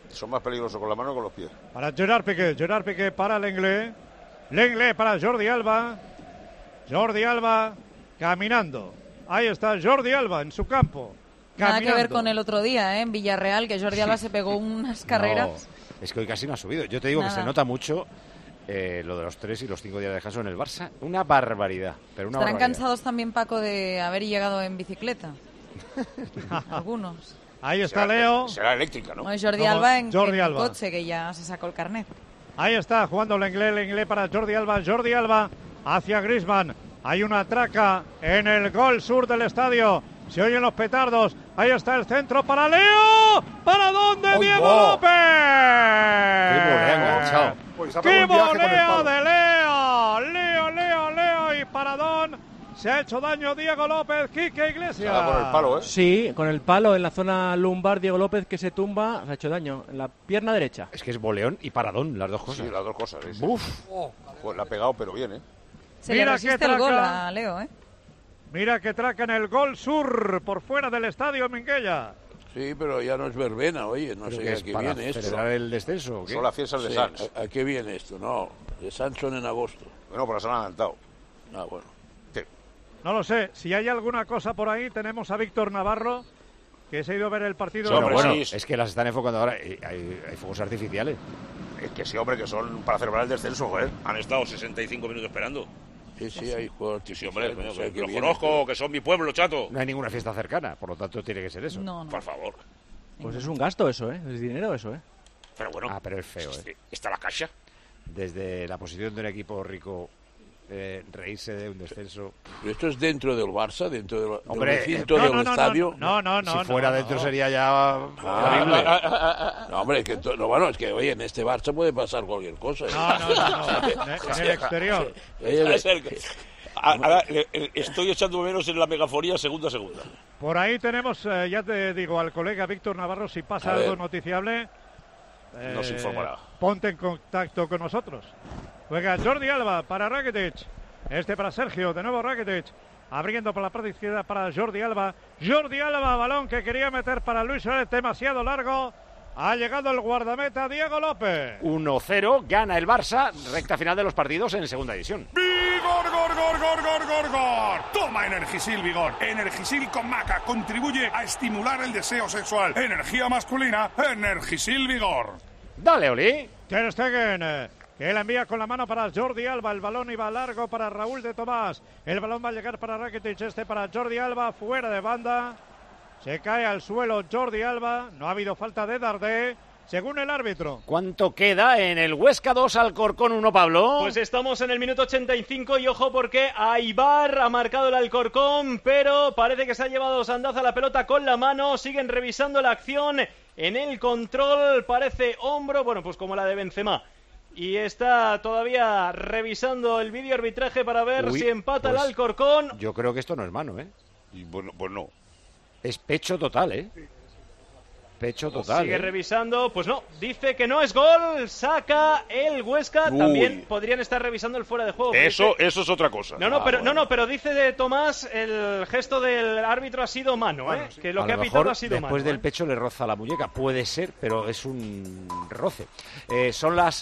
Son más peligrosos con la mano que con los pies. Para Gerard Piqué para Lenglet. Lenglet para Jordi Alba. Jordi Alba caminando. Ahí está Jordi Alba en su campo. Nada que ver con el otro día, en Villarreal, que Jordi Alba se pegó unas carreras. No, es que hoy casi no ha subido. Yo te digo que se nota mucho lo de los 3 y los 5 días de descanso en el Barça. Una barbaridad. Pero una Estarán barbaridad. cansados también, Paco, de haber llegado en bicicleta. Algunos. Ahí está Leo. Será eléctrica, ¿no? Bueno, Jordi Alba en Alba. coche, que ya se sacó el carnet. Ahí está jugando Lenglet para Jordi Alba hacia Griezmann. Hay una traca en el gol sur del estadio. Se oyen los petardos. Ahí está el centro para Leo. ¿Para dónde? Diego López. ¡Qué volea enganchado! ¡Qué volea de Leo! Leo y paradón. Se ha hecho daño Diego López. Quique Iglesias. Con el palo, ¿eh? Sí, con el palo en la zona lumbar. Diego López, que se tumba, se ha hecho daño en la pierna derecha. Es que es boleón y paradón, las dos cosas. Sí, las dos cosas. Sí. ¡Buf! Pues la ha pegado, pero bien, ¿eh? Se le resiste el gol a Leo, ¿eh? Mira que traca en el gol sur, por fuera del estadio Minguella. Sí, pero ya no es verbena, oye, no sé a qué viene esto. ¿Celebrar el descenso o qué? Son las fiestas de Sanz. ¿A qué viene esto? No, de Sanz son en agosto. Bueno, pero se han adelantado. Ah, bueno. Sí. No lo sé, si hay alguna cosa por ahí, tenemos a Víctor Navarro, que se ha ido a ver el partido. Sí, bueno, es que las están enfocando ahora, hay fuegos artificiales. Es que sí, hombre, que son para celebrar el descenso, joder. Han estado 65 minutos esperando. Sí, hay juegos Sí, hombre, no sé que los viene, conozco, pero... que son mi pueblo, chato. No hay ninguna fiesta cercana, por lo tanto tiene que ser eso. No. Por favor. Pues es un gasto eso, ¿eh? Es dinero eso, ¿eh? Pero bueno. Pero es feo, ¿eh? Está la caja. Desde la posición de un equipo rico, reírse de un descenso. Pero esto es dentro del Barça, dentro del recinto no, del no, no, estadio. No, si fuera dentro sería ya horrible. No, hombre, bueno, es que, oye, en este Barça puede pasar cualquier cosa. No. En el exterior. Ahora estoy echando menos en la megafonía segunda. Por ahí tenemos, ya te digo, al colega Víctor Navarro, si pasa algo noticiable, nos informará. Ponte en contacto con nosotros. Juega Jordi Alba para Rakitic. Para Sergio, de nuevo Rakitic. Abriendo por la parte izquierda para Jordi Alba. Jordi Alba, balón que quería meter para Luis Suárez, demasiado largo. Ha llegado el guardameta Diego López. 1-0, gana el Barça, recta final de los partidos en segunda división. ¡Vigor, gor! Toma Energisil Vigor. Energisil con maca contribuye a estimular el deseo sexual. Energía masculina, Energisil Vigor. Dale, Oli. Ter Stegen, que la envía con la mano para Jordi Alba. El balón iba largo para Raúl de Tomás. El balón va a llegar para Rakitic, para Jordi Alba, fuera de banda. Se cae al suelo Jordi Alba. No ha habido falta de Dardé, según el árbitro. ¿Cuánto queda en el Huesca 2, Alcorcón 1, Pablo? Pues estamos en el minuto 85 y ojo porque Aibar ha marcado el Alcorcón, pero parece que se ha llevado Sandaza la pelota con la mano. Siguen revisando la acción en el control. Parece hombro, bueno, pues como la de Benzema. Y está todavía revisando el vídeo arbitraje para ver si empata pues el Alcorcón. Yo creo que esto no es mano, ¿eh? Y bueno, pues no. Es pecho total, ¿eh? Pecho total. Sigue revisando, pues no, dice que no es gol, saca el Huesca. También podrían estar revisando el fuera de juego. Eso es otra cosa. Pero dice de Tomás, el gesto del árbitro ha sido mano, ¿eh? Que lo que ha pitado ha sido mano. Después del pecho le roza la muñeca, puede ser, pero es un roce. Son las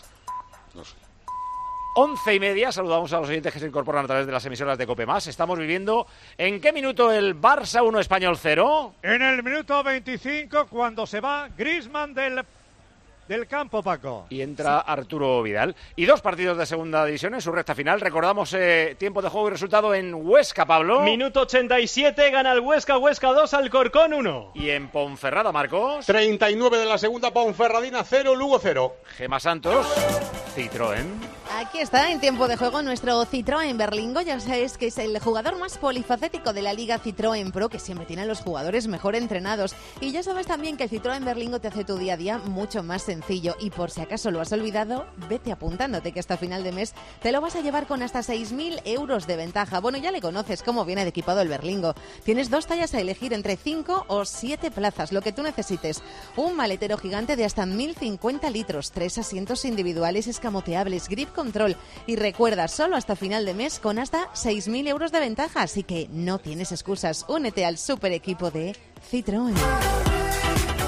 11:30, saludamos a los oyentes que se incorporan a través de las emisoras de COPE+. Estamos viviendo, ¿en qué minuto el Barça 1, Español 0? En el minuto 25, cuando se va Griezmann del campo, Paco. Y entra Arturo Vidal. Y 2 partidos de segunda división en su recta final. Recordamos tiempo de juego y resultado en Huesca, Pablo. Minuto 87, gana el Huesca 2, Alcorcón 1. Y en Ponferrada, Marcos. 39 de la segunda, Ponferradina 0, Lugo 0. Gema Santos, Citroën. Aquí está, en tiempo de juego, nuestro Citroën Berlingo. Ya sabéis que es el jugador más polifacético de la Liga Citroën Pro, que siempre tiene a los jugadores mejor entrenados. Y ya sabes también que el Citroën Berlingo te hace tu día a día mucho más sencillo. Y por si acaso lo has olvidado, vete apuntándote que hasta final de mes te lo vas a llevar con hasta 6.000 euros de ventaja. Bueno, ya le conoces cómo viene de equipado el Berlingo. Tienes 2 tallas a elegir entre 5 o 7 plazas, lo que tú necesites. Un maletero gigante de hasta 1.050 litros, 3 asientos individuales escamoteables, grip control. Y recuerda, solo hasta final de mes con hasta 6.000 euros de ventaja. Así que no tienes excusas. Únete al super equipo de Citroën.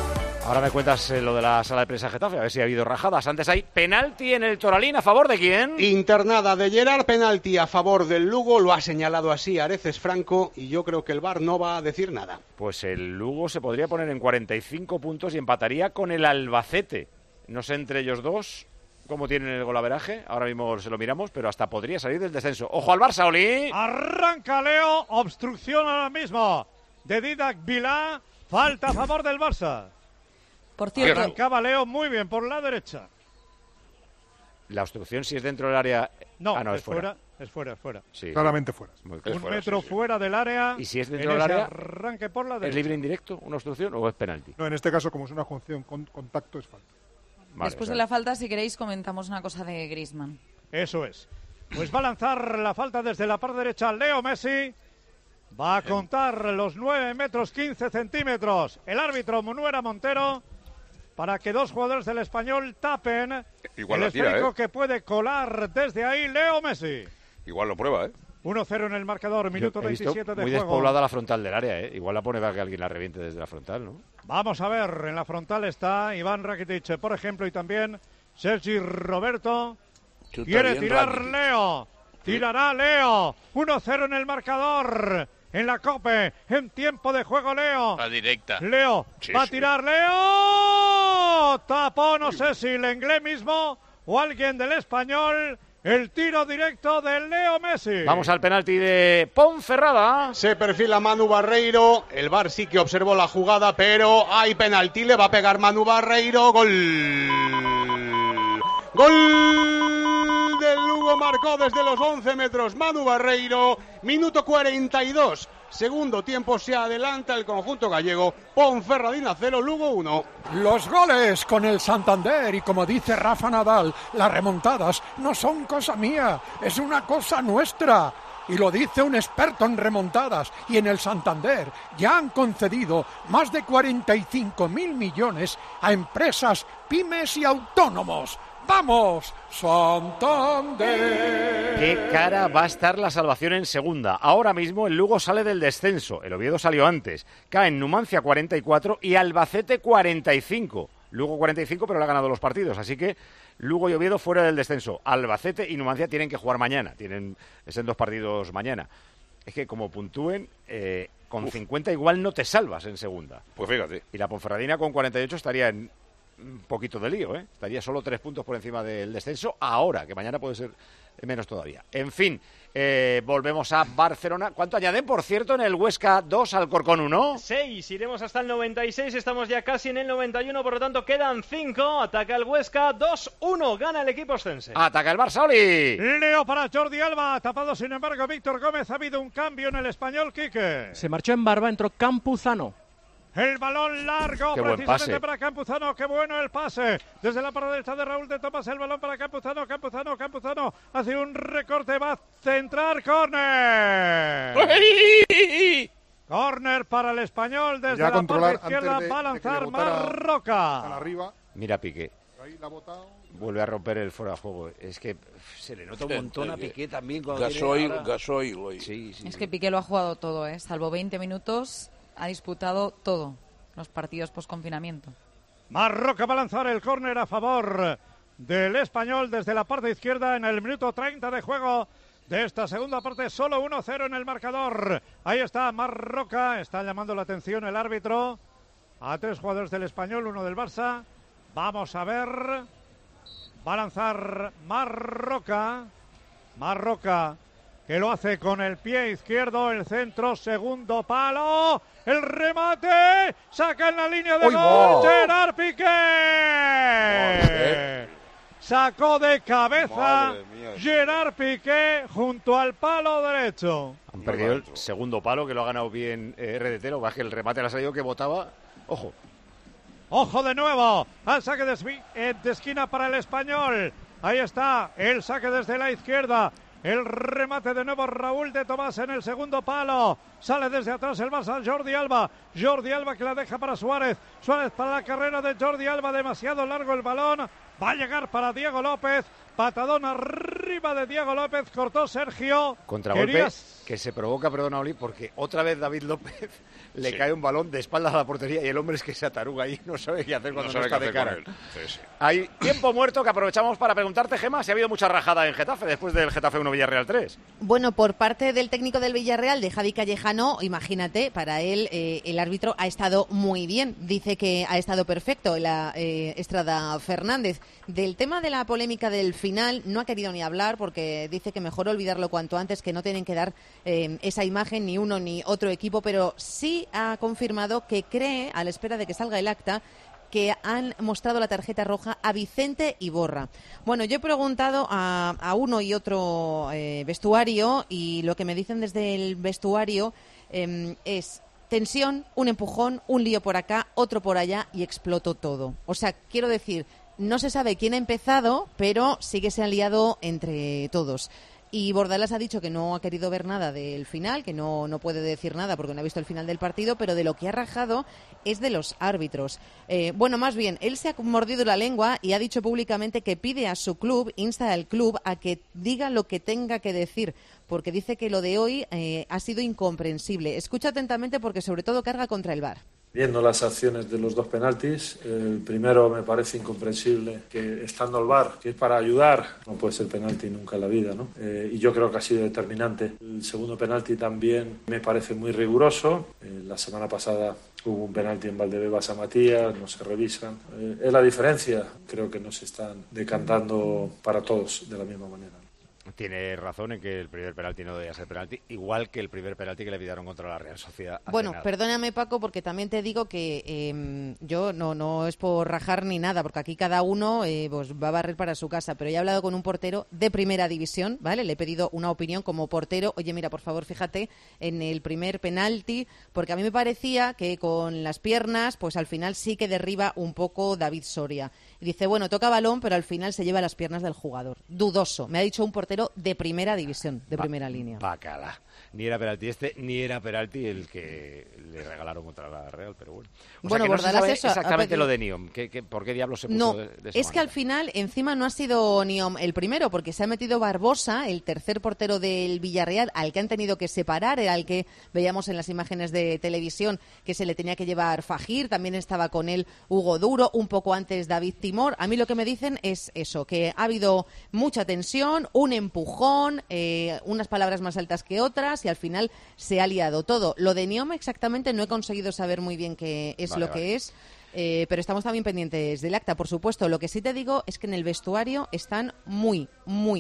Ahora me cuentas lo de la sala de prensa de Getafe, a ver si ha habido rajadas. Antes hay penalti en el Toralín, ¿a favor de quién? Internada de Gerard, penalti a favor del Lugo, lo ha señalado así Areces Franco y yo creo que el VAR no va a decir nada. Pues el Lugo se podría poner en 45 puntos y empataría con el Albacete. No sé entre ellos dos cómo tienen el golaveraje, ahora mismo se lo miramos, pero hasta podría salir del descenso. ¡Ojo al Barça, Oli! Arranca Leo, obstrucción ahora mismo de Didac Vilá, falta a favor del Barça. Por cierto, arrancaba Leo muy bien por la derecha. La obstrucción, si es dentro del área... No, no es fuera. Es fuera. Sí, claramente fuera. Un metro fuera del área. ¿Y si es dentro del área? Arranque por la derecha. ¿Es libre indirecto una obstrucción o es penalti? No, en este caso, como es una función con contacto, es falta. Vale, después de la falta, si queréis, comentamos una cosa de Griezmann. Eso es. Pues va a lanzar la falta desde la parte derecha Leo Messi. Va a contar los 9 metros 15 centímetros. El árbitro Munuera Montero, para que dos jugadores del Español tapen igual el esférico tira, que puede colar desde ahí Leo Messi. Igual lo prueba, 1-0 en el marcador, minuto 27 de muy juego. despoblada la frontal del área, Igual la pone para que alguien la reviente desde la frontal, ¿no? Vamos a ver, en la frontal está Iván Rakitic, por ejemplo, y también Sergi Roberto. Quiere tirar Rakitic. Leo. Tirará Leo. 1-0 en el marcador. En la COPE, en tiempo de juego Leo. Va directa. Leo, va a tirar Leo. Tapó, no sé si Lenglet mismo o alguien del Español. El tiro directo de Leo Messi. Vamos al penalti de Ponferrada. Se perfila Manu Barreiro. El VAR sí que observó la jugada, pero hay penalti. Le va a pegar Manu Barreiro. Gol. Gol del Lugo, marcó desde los 11 metros Manu Barreiro. Minuto 42. Segundo tiempo, se adelanta el conjunto gallego. Ponferradina 0, Lugo 1. Los goles con el Santander y, como dice Rafa Nadal, las remontadas no son cosa mía, es una cosa nuestra. Y lo dice un experto en remontadas. Y en el Santander ya han concedido más de 45.000 millones a empresas, pymes y autónomos. ¡Vamos, Santander! ¿Qué cara va a estar la salvación en segunda? Ahora mismo el Lugo sale del descenso. El Oviedo salió antes. Caen Numancia 44 y Albacete 45. Lugo 45, pero le ha ganado los partidos. Así que Lugo y Oviedo fuera del descenso. Albacete y Numancia tienen que jugar mañana. Es en 2 partidos mañana. Es que como puntúen, con 50 igual no te salvas en segunda. Pues fíjate. Y la Ponferradina con 48 estaría en un poquito de lío, Estaría solo 3 puntos por encima del descenso ahora, que mañana puede ser menos todavía. En fin, volvemos a Barcelona. ¿Cuánto añaden, por cierto, en el Huesca 2 al Corcón 1? 6, iremos hasta el 96, estamos ya casi en el 91, por lo tanto quedan 5. Ataca el Huesca, 2-1, gana el equipo ostense. Ataca el Barça, Oli. Leo para Jordi Alba, tapado sin embargo Víctor Gómez. Ha habido un cambio en el Español, Quique. Se marchó en barba, entró Campuzano. El balón largo, qué precisamente para Campuzano. Qué bueno el pase. Desde la parte derecha de Raúl de Tomás, el balón para Campuzano. Campuzano hace un recorte, va a centrar. ¡Córner! Córner para el Español. Desde la parte izquierda va a lanzar Marroca. Arriba. Mira Piqué. Ahí la ha botado. Vuelve a romper el fuera de juego. Es que se le nota un montón a Piqué también. Gasoil. Sí. Es que Piqué lo ha jugado todo, salvo 20 minutos. Ha disputado todo los partidos post-confinamiento. Marroca va a lanzar el córner a favor del Español desde la parte izquierda en el minuto 30 de juego de esta segunda parte. Solo 1-0 en el marcador. Ahí está Marroca. Está llamando la atención el árbitro a 3 jugadores del Español, 1 del Barça. Vamos a ver. Va a lanzar Marroca. Que lo hace con el pie izquierdo, el centro, segundo palo, el remate, saca en la línea de gol, Gerard Piqué. Sacó de cabeza Gerard Piqué junto al palo derecho. Han perdido el segundo palo, que lo ha ganado bien RDT, lo que pasa es que el remate le ha salido que botaba. Ojo. Ojo de nuevo, al saque de esquina para el Español. Ahí está, el saque desde la izquierda. El remate de nuevo Raúl de Tomás en el segundo palo. Sale desde atrás el Barça, Jordi Alba que la deja para Suárez para la carrera de Jordi Alba, demasiado largo el balón. Va a llegar para Diego López. Patadón arriba de Diego López, cortó Sergio. Contragolpe que se provoca, perdona, Oli, porque otra vez David López le cae un balón de espaldas a la portería y el hombre es que se ataruga ahí, no sabe qué hacer cuando no está de cara. Sí. Hay tiempo muerto que aprovechamos para preguntarte, Gemma, si ha habido mucha rajada en Getafe después del Getafe 1 Villarreal 3. Bueno, por parte del técnico del Villarreal, de Javi Callejano, imagínate, para él el árbitro ha estado muy bien. Dice que ha estado perfecto la Estrada Fernández. Del tema de la polémica del final no ha querido ni hablar porque dice que mejor olvidarlo cuanto antes, que no tienen que dar esa imagen ni uno ni otro equipo, pero sí ha confirmado que cree, a la espera de que salga el acta, que han mostrado la tarjeta roja a Vicente Iborra. Bueno, yo he preguntado a uno y otro vestuario y lo que me dicen desde el vestuario es tensión, un empujón, un lío por acá, otro por allá y explotó todo. O sea, quiero decir, no se sabe quién ha empezado, pero sí que se han liado entre todos. Y Bordalas ha dicho que no ha querido ver nada del final, que no puede decir nada porque no ha visto el final del partido, pero de lo que ha rajado es de los árbitros. Bueno, más bien, él se ha mordido la lengua y ha dicho públicamente que pide a su club, insta al club a que diga lo que tenga que decir, porque dice que lo de hoy ha sido incomprensible. Escucha atentamente porque sobre todo carga contra el VAR. Viendo las acciones de los dos penaltis, el primero me parece incomprensible que estando el VAR, que es para ayudar, no puede ser penalti nunca en la vida, ¿no? Y yo creo que ha sido determinante. El segundo penalti también me parece muy riguroso. La semana pasada hubo un penalti en Valdebebas a Matías, no se revisan. Es la diferencia, creo que no se están decantando para todos de la misma manera. Tiene razón en que el primer penalti no debía ser penalti, igual que el primer penalti que le pitaron contra la Real Sociedad. Bueno, perdóname, Paco, porque también te digo que yo no es por rajar ni nada, porque aquí cada uno pues va a barrer para su casa, pero he hablado con un portero de primera división, ¿vale? Le he pedido una opinión como portero. Oye, mira, por favor, fíjate en el primer penalti, porque a mí me parecía que con las piernas, pues al final sí que derriba un poco David Soria. Y dice, bueno, toca balón, pero al final se lleva las piernas del jugador. Dudoso. Me ha dicho un portero de primera división, de primera línea. Bacala. Ni era penalti ni era penalti el que le regalaron contra la Real, pero bueno. O sea, que no se sabe exactamente lo de Niom. ¿Por qué diablos se puso de esa manera? Es que al final, encima no ha sido Niom el primero, porque se ha metido Barbosa, el tercer portero del Villarreal, al que han tenido que separar, era el que veíamos en las imágenes de televisión, que se le tenía que llevar Fajir, también estaba con él Hugo Duro, un poco antes David Timor. A mí lo que me dicen es eso, que ha habido mucha tensión, un empujón, unas palabras más altas que otras, y al final se ha liado todo. Lo de Niom exactamente no he conseguido saber muy bien qué es que es, pero estamos también pendientes del acta, por supuesto. Lo que sí te digo es que en el vestuario están muy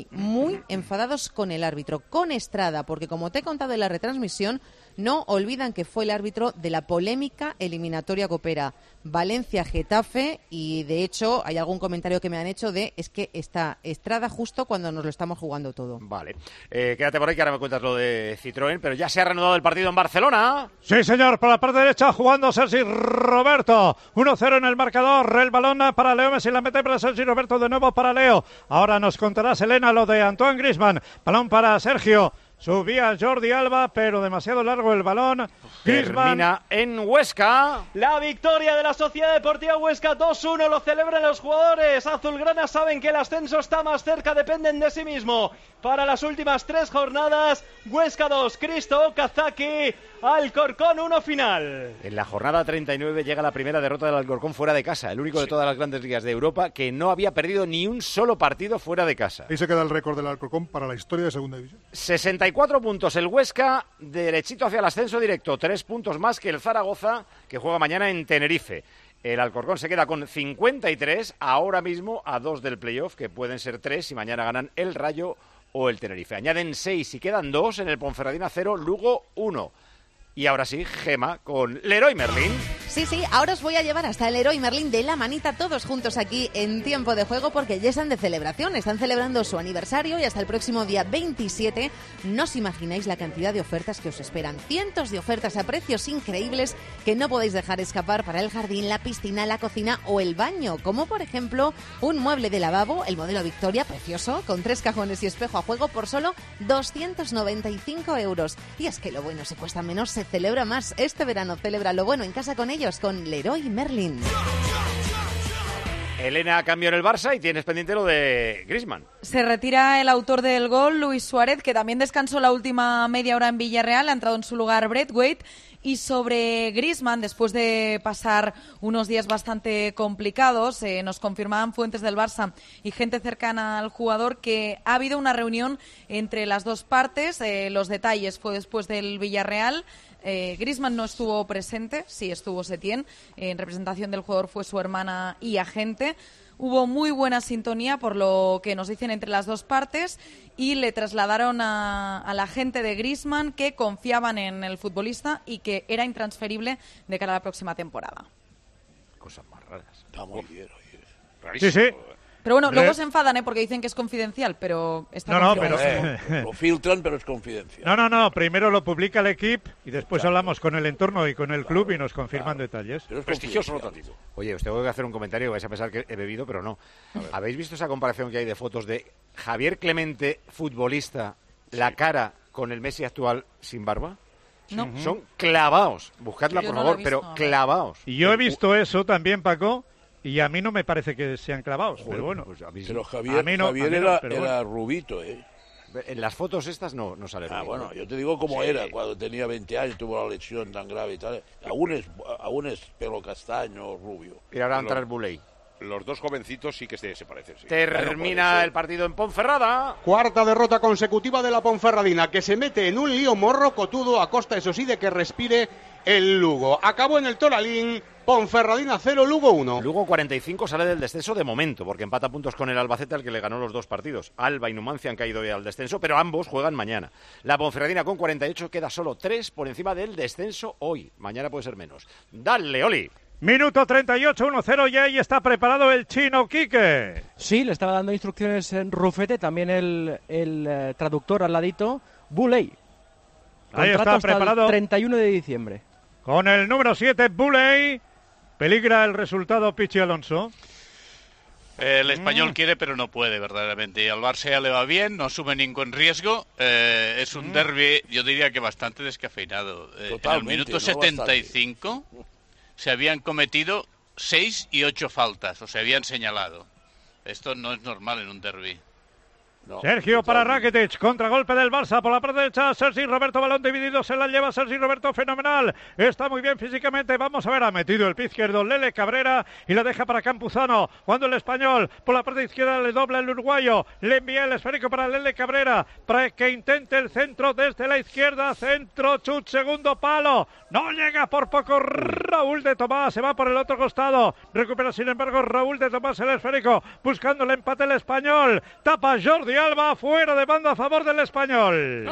enfadados con el árbitro, con Estrada, porque como te he contado en la retransmisión, no olvidan que fue el árbitro de la polémica eliminatoria copera Valencia-Getafe, y de hecho hay algún comentario que me han hecho es que está Estrada justo cuando nos lo estamos jugando todo. Vale, quédate por ahí que ahora me cuentas lo de Citroën, pero ya se ha reanudado el partido en Barcelona. Sí, señor, por la parte derecha jugando Sergi Roberto, 1-0 en el marcador, el balón para Leo Messi, la mete para Sergi Roberto, de nuevo para Leo. Ahora nos contará Selena lo de Antoine Griezmann, balón para Sergio. Subía Jordi Alba, pero demasiado largo el balón. Termina en Huesca. La victoria de la Sociedad Deportiva Huesca 2-1, lo celebran los jugadores azulgrana, saben que el ascenso está más cerca, dependen de sí mismo. Para las últimas 3 jornadas, Huesca 2, Cristo Kazaki, Alcorcón 1 final. En la jornada 39 llega la primera derrota del Alcorcón fuera de casa, el único de todas las grandes ligas de Europa que no había perdido ni un solo partido fuera de casa. Ahí se queda el récord del Alcorcón para la historia de Segunda División. 64 puntos el Huesca, derechito hacia el ascenso directo, 3 puntos más que el Zaragoza, que juega mañana en Tenerife. El Alcorcón se queda con 53, ahora mismo a 2 del playoff, que pueden ser 3 si mañana ganan el Rayo o el Tenerife. Añaden 6 y quedan 2 en el Ponferradina 0, Lugo 1. Y ahora sí, Gema, con Leroy Merlin. Sí, ahora os voy a llevar hasta el Leroy Merlin de la manita, todos juntos aquí en Tiempo de Juego, porque ya están de celebración, están celebrando su aniversario y hasta el próximo día 27 no os imagináis la cantidad de ofertas que os esperan. Cientos de ofertas a precios increíbles que no podéis dejar escapar para el jardín, la piscina, la cocina o el baño, como por ejemplo un mueble de lavabo, el modelo Victoria, precioso, con 3 cajones y espejo a juego por solo 295 €. Y es que lo bueno se cuesta menos, se celebra más. Este verano celebra lo bueno en casa con ellos, con Leroy Merlin. Elena cambió en el Barça y tienes pendiente lo de Griezmann. Se retira el autor del gol, Luis Suárez, que también descansó la última media hora en Villarreal. Ha entrado en su lugar Braithwaite. Y sobre Griezmann, después de pasar unos días bastante complicados, nos confirmaban fuentes del Barça y gente cercana al jugador que ha habido una reunión entre las dos partes. Los detalles fue después del Villarreal. Griezmann no estuvo presente, sí estuvo Setién. En representación del jugador fue su hermana y agente. Hubo muy buena sintonía, por lo que nos dicen, entre las dos partes, y le trasladaron a la gente de Griezmann que confiaban en el futbolista y que era intransferible de cara a la próxima temporada. Cosas más raras. Está muy bien, oye. Sí, sí. Pero bueno, luego se enfadan, porque dicen que es confidencial, pero está pero lo filtran, pero es confidencial. No, primero lo publica el equipo y después hablamos con el entorno y con el club y nos confirman detalles. Pero es prestigioso rotativo. Oye, os tengo que hacer un comentario, vais a pensar que he bebido, pero no. ¿Habéis visto esa comparación que hay de fotos de Javier Clemente, futbolista, la cara con el Messi actual sin barba? No. Son clavados. Buscadla, por favor, pero clavados. Y yo he visto eso también, Paco. Y a mí no me parece que sean clavados, pero bueno. Pues a mí sí. Pero Javier, era rubito, ¿eh? En las fotos estas no sale rubito. Bueno, yo te digo cómo era cuando tenía 20 años, tuvo la lesión tan grave y tal. Aún es pelo castaño, rubio. Y ahora va a entrar Boulay. Los dos jovencitos sí que se parecen. Sí. Termina el partido en Ponferrada. Cuarta derrota consecutiva de la Ponferradina, que se mete en un lío morrocotudo a costa, eso sí, de que respire el Lugo. Acabó en el Toralín. Ponferradina 0, Lugo 1. Lugo 45 sale del descenso de momento, porque empata puntos con el Albacete, al que le ganó los dos partidos. Alba y Numancia han caído ya al descenso, pero ambos juegan mañana. La Ponferradina con 48 queda solo 3 por encima del descenso hoy. Mañana puede ser menos. ¡Dale, Oli! Minuto 38, 1-0 y ahí está preparado el chino Quique. Sí, le estaba dando instrucciones en Rufete, también el traductor al ladito, Boulay. Ahí está preparado. El 31 de diciembre. Con el número 7, Boulay. ¿Peligra el resultado, Pichi Alonso? El Español quiere, pero no puede, verdaderamente. Y al Barça ya le va bien, no asume ningún riesgo. Es un derbi, yo diría que bastante descafeinado. En el minuto 75 se habían cometido 6 y 8 faltas, o se habían señalado. Esto no es normal en un derbi. No, Sergio para Rakitic, contragolpe del Barça por la parte derecha, Sergi Roberto, balón dividido, se la lleva Sergi Roberto, fenomenal, está muy bien físicamente, vamos a ver, ha metido el pie izquierdo Lele Cabrera y la deja para Campuzano, cuando el español por la parte izquierda le dobla el uruguayo, le envía el esférico para Lele Cabrera, para que intente el centro desde la izquierda, centro, chut, segundo palo, no llega por poco Raúl de Tomás, se va por el otro costado, recupera sin embargo Raúl de Tomás el esférico, buscando el empate el español, tapa Jordi Alba, fuera de banda a favor del español.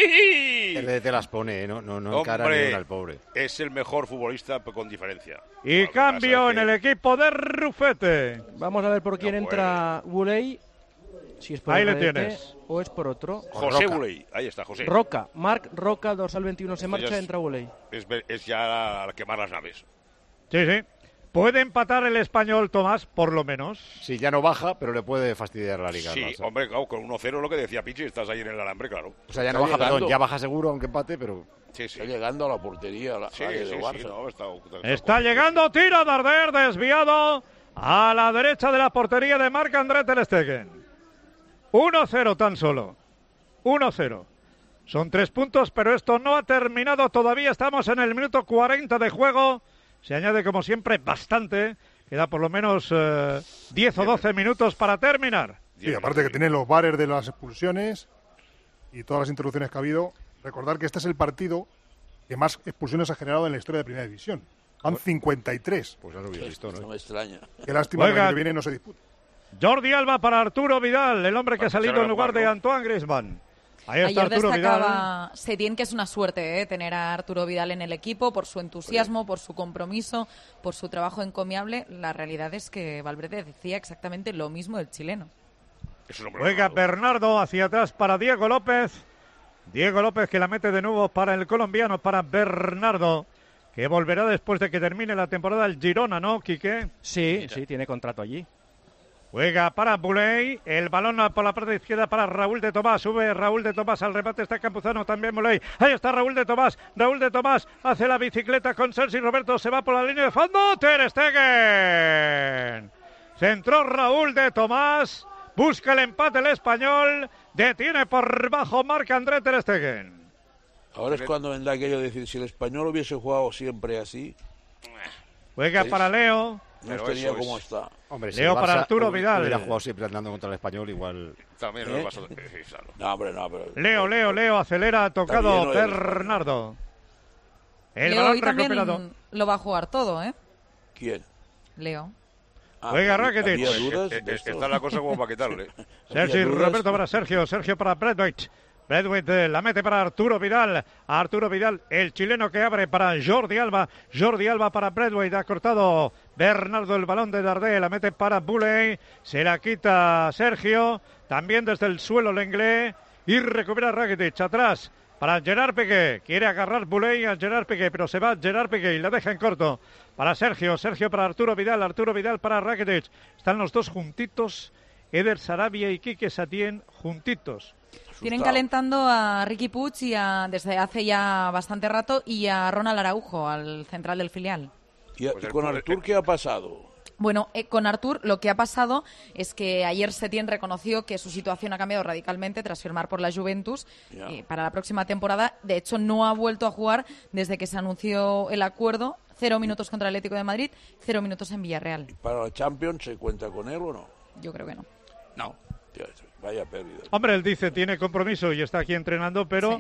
Te las pone, no encara ni una al pobre. Es el mejor futbolista con diferencia. Y cambio en el equipo de Rufete. Vamos a ver por quién entra Boulay. Si es por ahí le tienes. O es por otro. José Boulay, ahí está, José. Roca, Marc Roca, dorsal 21 se marcha, entra Boulay. Es ya quemar las naves. Sí. ¿Puede empatar el español, Tomás, por lo menos? Sí, ya no baja, pero le puede fastidiar la liga. Sí, hombre, claro, con 1-0 lo que decía Pichi, estás ahí en el alambre, claro. O sea, ya no baja, perdón, ya baja seguro, aunque empate, pero... Sí. Está llegando a la portería, a la área del Barça. Está llegando, tira Darder, desviado a la derecha de la portería de Marc-André ter Stegen. 1-0 tan solo. 1-0. Son 3 puntos, pero esto no ha terminado todavía. Estamos en el minuto 40 de juego. Se añade, como siempre, bastante. Queda por lo menos 10 o 12 minutos para terminar. Sí, aparte que tienen los bares de las expulsiones y todas las interrupciones que ha habido. Recordar que este es el partido que más expulsiones ha generado en la historia de Primera División. Han 53. Pues ya lo hubiera visto, ¿no? No me extraña. Qué lástima que el año que viene no se disputa. Jordi Alba para Arturo Vidal, el hombre que ha salido en lugar de Antoine Griezmann. Ahí está Ayer Arturo destacaba Vidal. Setién que es una suerte tener a Arturo Vidal en el equipo por su entusiasmo, por su compromiso, por su trabajo encomiable. La realidad es que Valverde decía exactamente lo mismo del chileno. Juega Bernardo hacia atrás para Diego López. Diego López que la mete de nuevo para el colombiano, para Bernardo, que volverá después de que termine la temporada el Girona, ¿no, Quique? Sí, tiene contrato allí. Juega para Boulay, el balón por la parte izquierda para Raúl de Tomás, sube Raúl de Tomás al remate, está Campuzano, también Boulay, ahí está Raúl de Tomás hace la bicicleta con Sergi Roberto, se va por la línea de fondo, Ter Stegen, centró Raúl de Tomás, Busca el empate el español. Detiene por bajo Marc-André ter Stegen. Ahora es cuando vendrá aquello de decir, si el español hubiese jugado siempre así... Juega para Leo. No estaría como está. Hombre, Leo para Arturo Vidal. Hubiera jugado siempre andando contra el español, igual... También lo pasó de No, hombre, no, pero... Leo, acelera, ha tocado Bernardo. El Leo balón hoy también recuperado. lo va a jugar todo, ¿eh? ¿Quién? Leo. Juega Rakitic. Está la cosa como para quitarle. Sergi Roberto para Sergio para Braithwaite. Braithwaite la mete para Arturo Vidal, el chileno que abre para Jordi Alba para Braithwaite, ha cortado Bernardo el balón de Dardé, la mete para Boulay, se la quita Sergio, también desde el suelo Lenglet y recupera Rakitic atrás para Gerard Piqué, quiere agarrar Boulay a Gerard Piqué, pero se va Gerard Piqué y la deja en corto para Sergio para Arturo Vidal para Rakitic, están los dos juntitos, Eder Sarabia y Quique Setién juntitos. Tienen calentando a Riqui Puig desde hace ya bastante rato y a Ronald Araujo, al central del filial. ¿Y con Artur qué ha pasado? Bueno, con Artur lo que ha pasado es que ayer Setién reconoció que su situación ha cambiado radicalmente tras firmar por la Juventus para la próxima temporada. De hecho, no ha vuelto a jugar desde que se anunció el acuerdo. 0 minutos contra el Atlético de Madrid, 0 minutos en Villarreal. ¿Para la Champions se cuenta con él o no? Yo creo que no. No. Vaya pérdida. Hombre, él dice tiene compromiso y está aquí entrenando, pero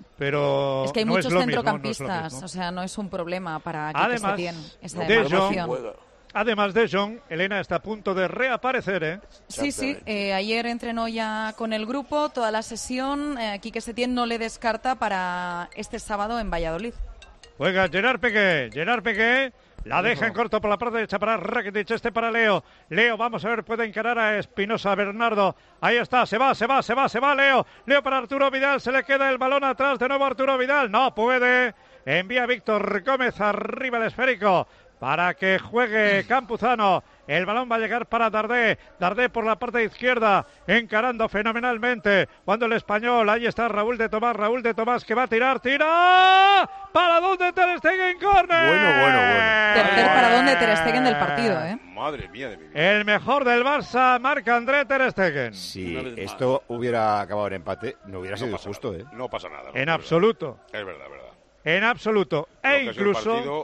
es que hay no muchos es lo centrocampistas, mismo. O sea, no es un problema para Además, Setién esa Además de Jong, Elena está a punto de reaparecer, ¿eh? Sí, ayer entrenó ya con el grupo, toda la sesión. Quique Setién no le descarta para este sábado en Valladolid. Juega Gerard Piqué, la deja en corto por la parte derecha para Rakitic, para Leo. Leo, vamos a ver, puede encarar a Espinosa, Bernardo. Ahí está, se va Leo. Leo para Arturo Vidal, se le queda el balón atrás, de nuevo Arturo Vidal. No puede, envía Víctor Gómez arriba el esférico para que juegue Campuzano. El balón va a llegar para Dardé por la parte izquierda, encarando fenomenalmente. Cuando el español, ahí está Raúl de Tomás que va a tirar, ¡tira! ¿Para dónde Ter Stegen, córner? Bueno. Tercer para dónde Ter Stegen del partido, ¿eh? Madre mía de mi vida. El mejor del Barça, Marc-André ter Stegen. Si esto hubiera acabado en empate, no hubiera sido justo, ¿eh? No pasa nada. En absoluto. Es verdad. En absoluto. E incluso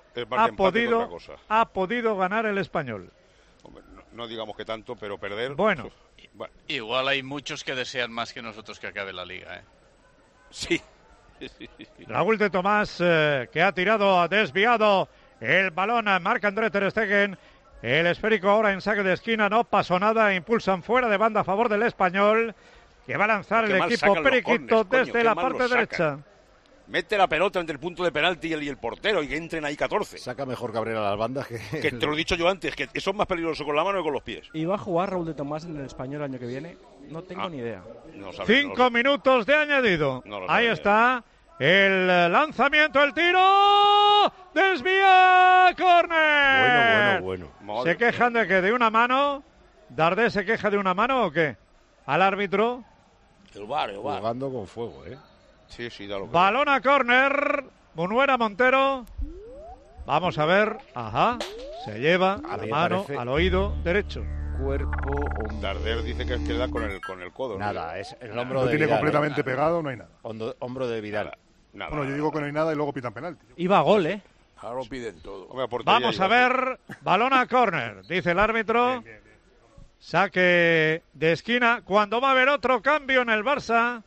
ha podido ganar el español. Hombre, no digamos que tanto, pero perder... Bueno. Igual hay muchos que desean más que nosotros que acabe la liga, ¿eh? Sí. Raúl de Tomás, que ha desviado el balón a Marc-André ter Stegen. El esférico ahora en saque de esquina, no pasó nada, impulsan fuera de banda a favor del español, que va a lanzar el equipo periquito desde la parte derecha. Mete la pelota entre el punto de penalti y el portero y que entren ahí 14. Saca mejor Gabriel a las bandas que te lo he dicho yo antes, que eso es más peligroso con la mano que con los pies. ¿Y va a jugar Raúl de Tomás en el Español el año que viene? No tengo ni idea. 5 minutos de añadido. Ahí está el lanzamiento, el tiro. Desvía, córner. Bueno. Se quejan de que de una mano. ¿Dardé se queja de una mano o qué? Al árbitro. El VAR. Jugando con fuego, ¿eh? Sí, da lo que... Balón a córner, Munuera Montero. Vamos a ver. Ajá. Se lleva a la mano al oído derecho. Cuerpo. Darder dice que queda con el codo. Nada, ¿no? es el hombro lo de tiene Vidal. completamente pegado, no hay nada. Hombro de Vidal. Nada. Bueno, yo digo que no hay nada y luego pitan penalti. Iba a gol, ¿eh? Ahora lo piden todo. Vamos a ver. Balón a córner, dice el árbitro. Bien. Saque de esquina. Cuando va a haber otro cambio en el Barça.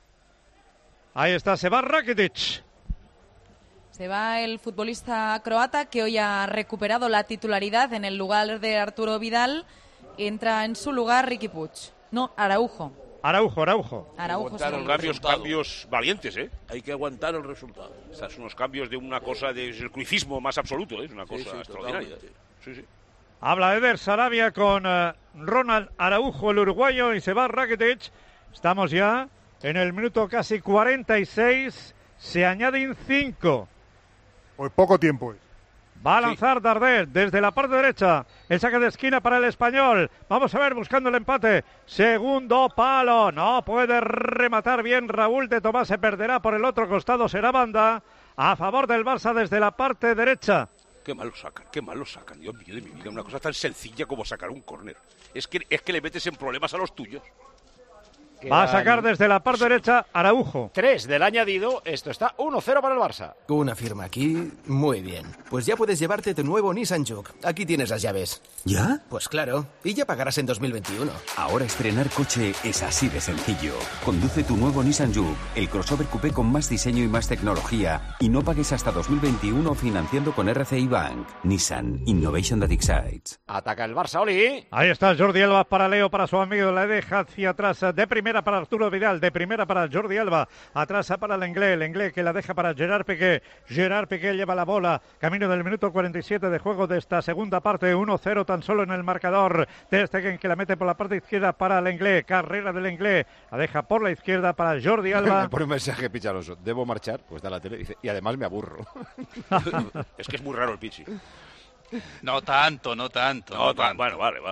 Ahí está, se va Rakitic. Se va el futbolista croata que hoy ha recuperado la titularidad en el lugar de Arturo Vidal. Entra en su lugar Riqui Puig. No, Araujo. Araujo. Son cambios valientes, ¿eh? Hay que aguantar el resultado. O sea, son unos cambios de una cosa del cruicismo más absoluto, ¿eh? Es una cosa extraordinaria. Sí. Habla Eder Sarabia con Ronald Araujo, el uruguayo, y se va Rakitic. Estamos ya en el minuto casi 46. Se añaden 5. Pues poco tiempo es. Va a lanzar Dardé desde la parte derecha. El saque de esquina para el español. Vamos a ver, buscando el empate. Segundo palo. No puede rematar bien Raúl de Tomás. Se perderá por el otro costado. Será banda a favor del Barça desde la parte derecha. Qué mal lo sacan, Dios mío de mi vida. Una cosa tan sencilla como sacar un córner. Es que le metes en problemas a los tuyos. Va a sacar desde la parte derecha Araujo. 3 del añadido, esto está 1-0 para el Barça. Una firma aquí, muy bien. Pues ya puedes llevarte tu nuevo Nissan Juke. Aquí tienes las llaves. ¿Ya? Pues claro, y ya pagarás en 2021. Ahora estrenar coche es así de sencillo. Conduce tu nuevo Nissan Juke, el crossover coupé con más diseño y más tecnología, y no pagues hasta 2021 financiando con RCI Bank. Nissan Innovation that excites. Ataca el Barça, Oli. Ahí está Jordi Alba para Leo, para su amigo, la deja hacia atrás, de primera para Arturo Vidal, de primera para Jordi Alba, atrás para Lenglet que la deja para Gerard Piqué lleva la bola, camino del minuto 47 de juego de esta segunda parte, 1-0 tan solo en el marcador. Ter Stegen que la mete por la parte izquierda para Lenglet, carrera de Lenglet, la deja por la izquierda para Jordi Alba. Me pone un mensaje Picharoso, debo marchar, pues está la tele, dice, y además me aburro. Es que es muy raro el Pichi. No tanto. Bueno, vale.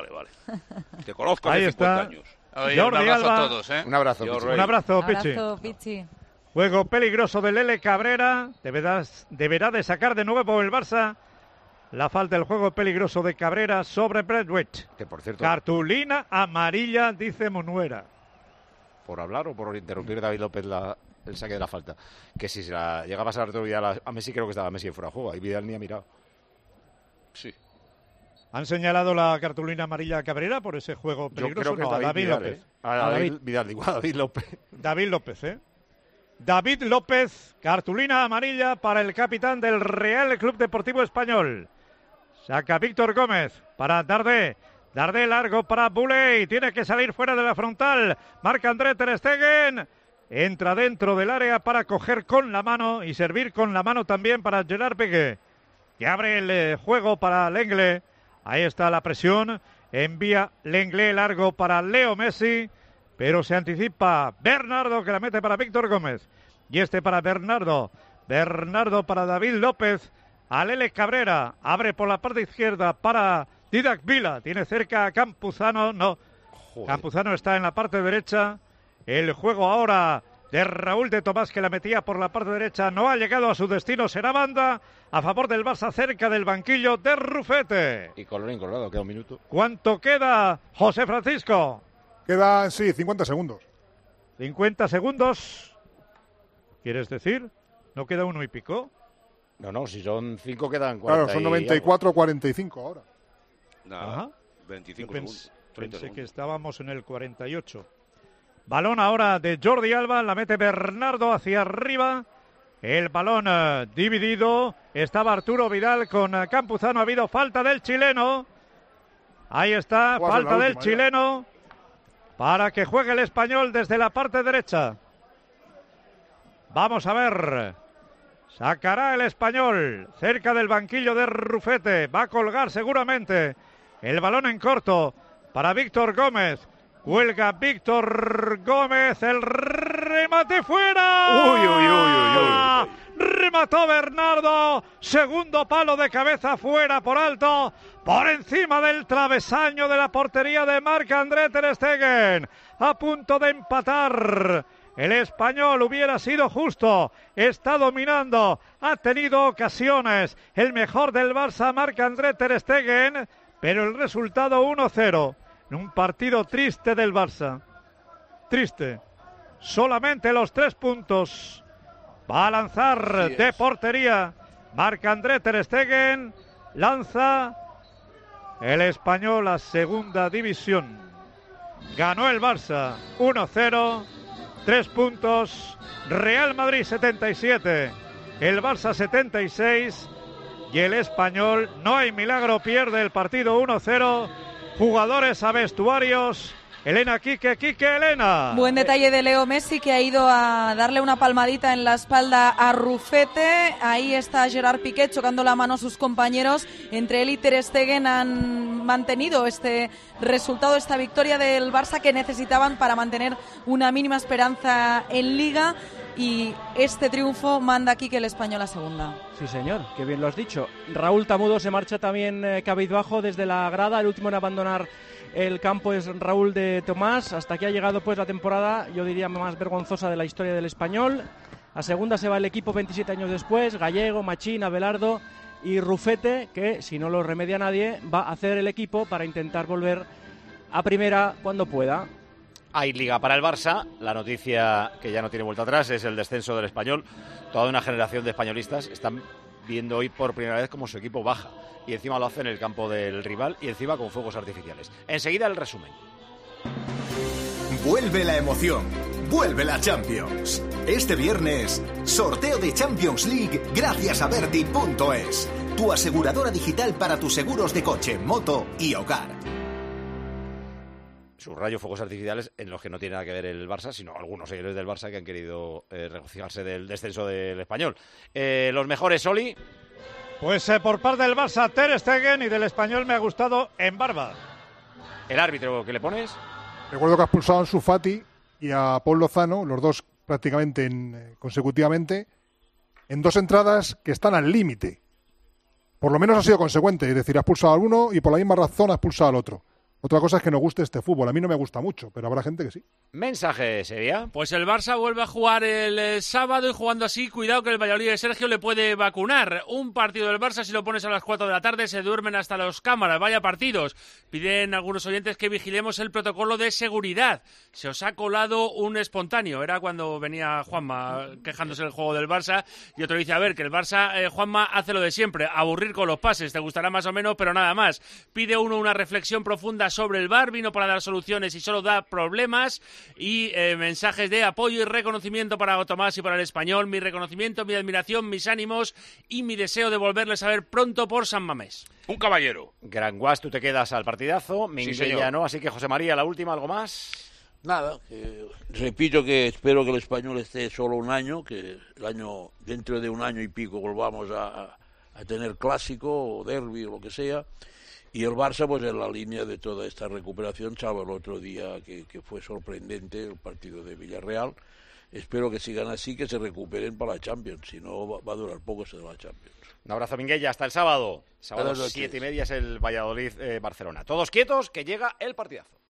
Te conozco hace 50 años. Oye, un abrazo a todos, ¿eh? Un abrazo, Pichi. Un abrazo, Pichi. Juego peligroso de Lele Cabrera. Deberá de sacar de nuevo el Barça. La falta del juego peligroso de Cabrera sobre Braithwaite. Que por cierto, cartulina amarilla, dice Munuera. ¿Por hablar o por interrumpir David López el saque de la falta? Que si se la llega a pasar Arturo Vidal a Messi, creo que estaba Messi en fuera de juego. Ahí Vidal ni ha mirado. Sí. ¿Han señalado la cartulina amarilla a Cabrera por ese juego peligroso? Yo creo que a David Vidal, López. A David Vidal, digo, a David López. David López, ¿eh? David López, cartulina amarilla para el capitán del Real Club Deportivo Español. Saca Víctor Gómez para Dardé. Dardé largo para Bouley. Tiene que salir fuera de la frontal. Marca André Ter Stegen. Entra dentro del área para coger con la mano y servir con la mano también para Gerard Piqué, que abre el juego para Lenglet. Ahí está la presión. Envía Lenglet largo para Leo Messi, pero se anticipa Bernardo, que la mete para Víctor Gómez. Y este para Bernardo. Bernardo para David López. A Lele Cabrera. Abre por la parte izquierda para Didac Vila. Tiene cerca a Campuzano. No. Joder. Campuzano está en la parte derecha. El juego ahora de Raúl de Tomás, que la metía por la parte derecha, no ha llegado a su destino, será banda a favor del Barça cerca del banquillo de Rufete. Y colorín colorado, queda un minuto. ¿Cuánto queda, José Francisco? Quedan, 50 segundos. 50 segundos, ¿quieres decir? ¿No queda uno y pico? No, si son 5 quedan 40. Claro, son 94 o 45 ahora. Nada, ajá. 25 segundos. Pensé segundos. que estábamos en el 48. Balón ahora de Jordi Alba, la mete Bernardo hacia arriba. El balón dividido. Estaba Arturo Vidal con Campuzano. Ha habido falta del chileno. Ahí está, falta del chileno. Para que juegue el Español desde la parte derecha. Vamos a ver. Sacará el Español cerca del banquillo de Rufete. Va a colgar seguramente. El balón en corto para Víctor Gómez. Cuelga Víctor Gómez, el remate fuera. Remató Bernardo, segundo palo de cabeza fuera por alto, por encima del travesaño de la portería de Marc-André Ter Stegen. A punto de empatar. El Español hubiera sido justo, está dominando, ha tenido ocasiones. El mejor del Barça, Marc-André Ter Stegen, pero el resultado 1-0. Un partido triste del Barça. Triste. Solamente los 3 puntos. Va a lanzar de portería Marc-André Ter Stegen. Lanza el Español a segunda división. Ganó el Barça 1-0. 3 puntos. Real Madrid 77. El Barça 76. Y el Español, no hay milagro, pierde el partido 1-0. Jugadores a vestuarios. Elena, Quique, Elena. Buen detalle de Leo Messi, que ha ido a darle una palmadita en la espalda a Rufete. Ahí está Gerard Piqué chocando la mano a sus compañeros. Entre él y Ter Stegen han mantenido este resultado, esta victoria del Barça que necesitaban para mantener una mínima esperanza en Liga. Y este triunfo manda aquí que el Español a segunda. Sí, señor, qué bien lo has dicho. Raúl Tamudo se marcha también cabizbajo desde la grada. El último en abandonar el campo es Raúl de Tomás. Hasta aquí ha llegado pues la temporada, yo diría, más vergonzosa de la historia del Español. A segunda se va el equipo 27 años después. Gallego, Machín, Abelardo y Rufete, que si no lo remedia nadie, va a hacer el equipo para intentar volver a primera cuando pueda. Hay liga para el Barça. La noticia que ya no tiene vuelta atrás es el descenso del Español. Toda una generación de españolistas están viendo hoy por primera vez cómo su equipo baja. Y encima lo hace en el campo del rival y encima con fuegos artificiales. Enseguida el resumen. Vuelve la emoción. Vuelve la Champions. Este viernes, sorteo de Champions League gracias a Verti.es. Tu aseguradora digital para tus seguros de coche, moto y hogar. Subrayo fuegos artificiales en los que no tiene nada que ver el Barça, sino algunos seguidores del Barça que han querido regocijarse del descenso del Español. Los mejores, Oli. Pues por parte del Barça, Ter Stegen, y del Español me ha gustado en barba. ¿El árbitro que le pones? Recuerdo que ha expulsado a Ansu Fati y a Paul Lozano, los dos prácticamente consecutivamente, en dos entradas que están al límite. Por lo menos ha sido consecuente, es decir, ha expulsado al uno y por la misma razón ha expulsado al otro. Otra cosa es que nos guste este fútbol. A mí no me gusta mucho, pero habrá gente que sí. Mensaje, ¿sería? Pues el Barça vuelve a jugar el sábado y jugando así, cuidado que el Valladolid de Sergio le puede vacunar. Un partido del Barça, si lo pones a las 4 de la tarde, se duermen hasta los cámaras. Vaya partidos. Piden algunos oyentes que vigilemos el protocolo de seguridad. Se os ha colado un espontáneo. Era cuando venía Juanma quejándose del juego del Barça y otro dice, a ver, que el Barça, Juanma, hace lo de siempre, aburrir con los pases. Te gustará más o menos, pero nada más. Pide uno una reflexión profunda sobre el VAR, vino para dar soluciones y solo da problemas. Y mensajes de apoyo y reconocimiento para Tomás y para el Español. Mi reconocimiento, mi admiración, mis ánimos y mi deseo de volverles a ver pronto por San Mamés. Un caballero. Gran Guas, tú te quedas al partidazo. Minguella no, así que José María, la última, ¿algo más? Nada, repito que espero que el Español esté solo un año, que dentro de un año y pico volvamos a tener clásico o derbi o lo que sea. Y el Barça, pues en la línea de toda esta recuperación, salvo el otro día que fue sorprendente, el partido de Villarreal. Espero que sigan así, que se recuperen para la Champions, si no va a durar poco eso de la Champions. Un abrazo, Minguella, hasta el sábado. Sábado Buenas noches. 7:30 es el Valladolid-Barcelona. Todos quietos, que llega el partidazo.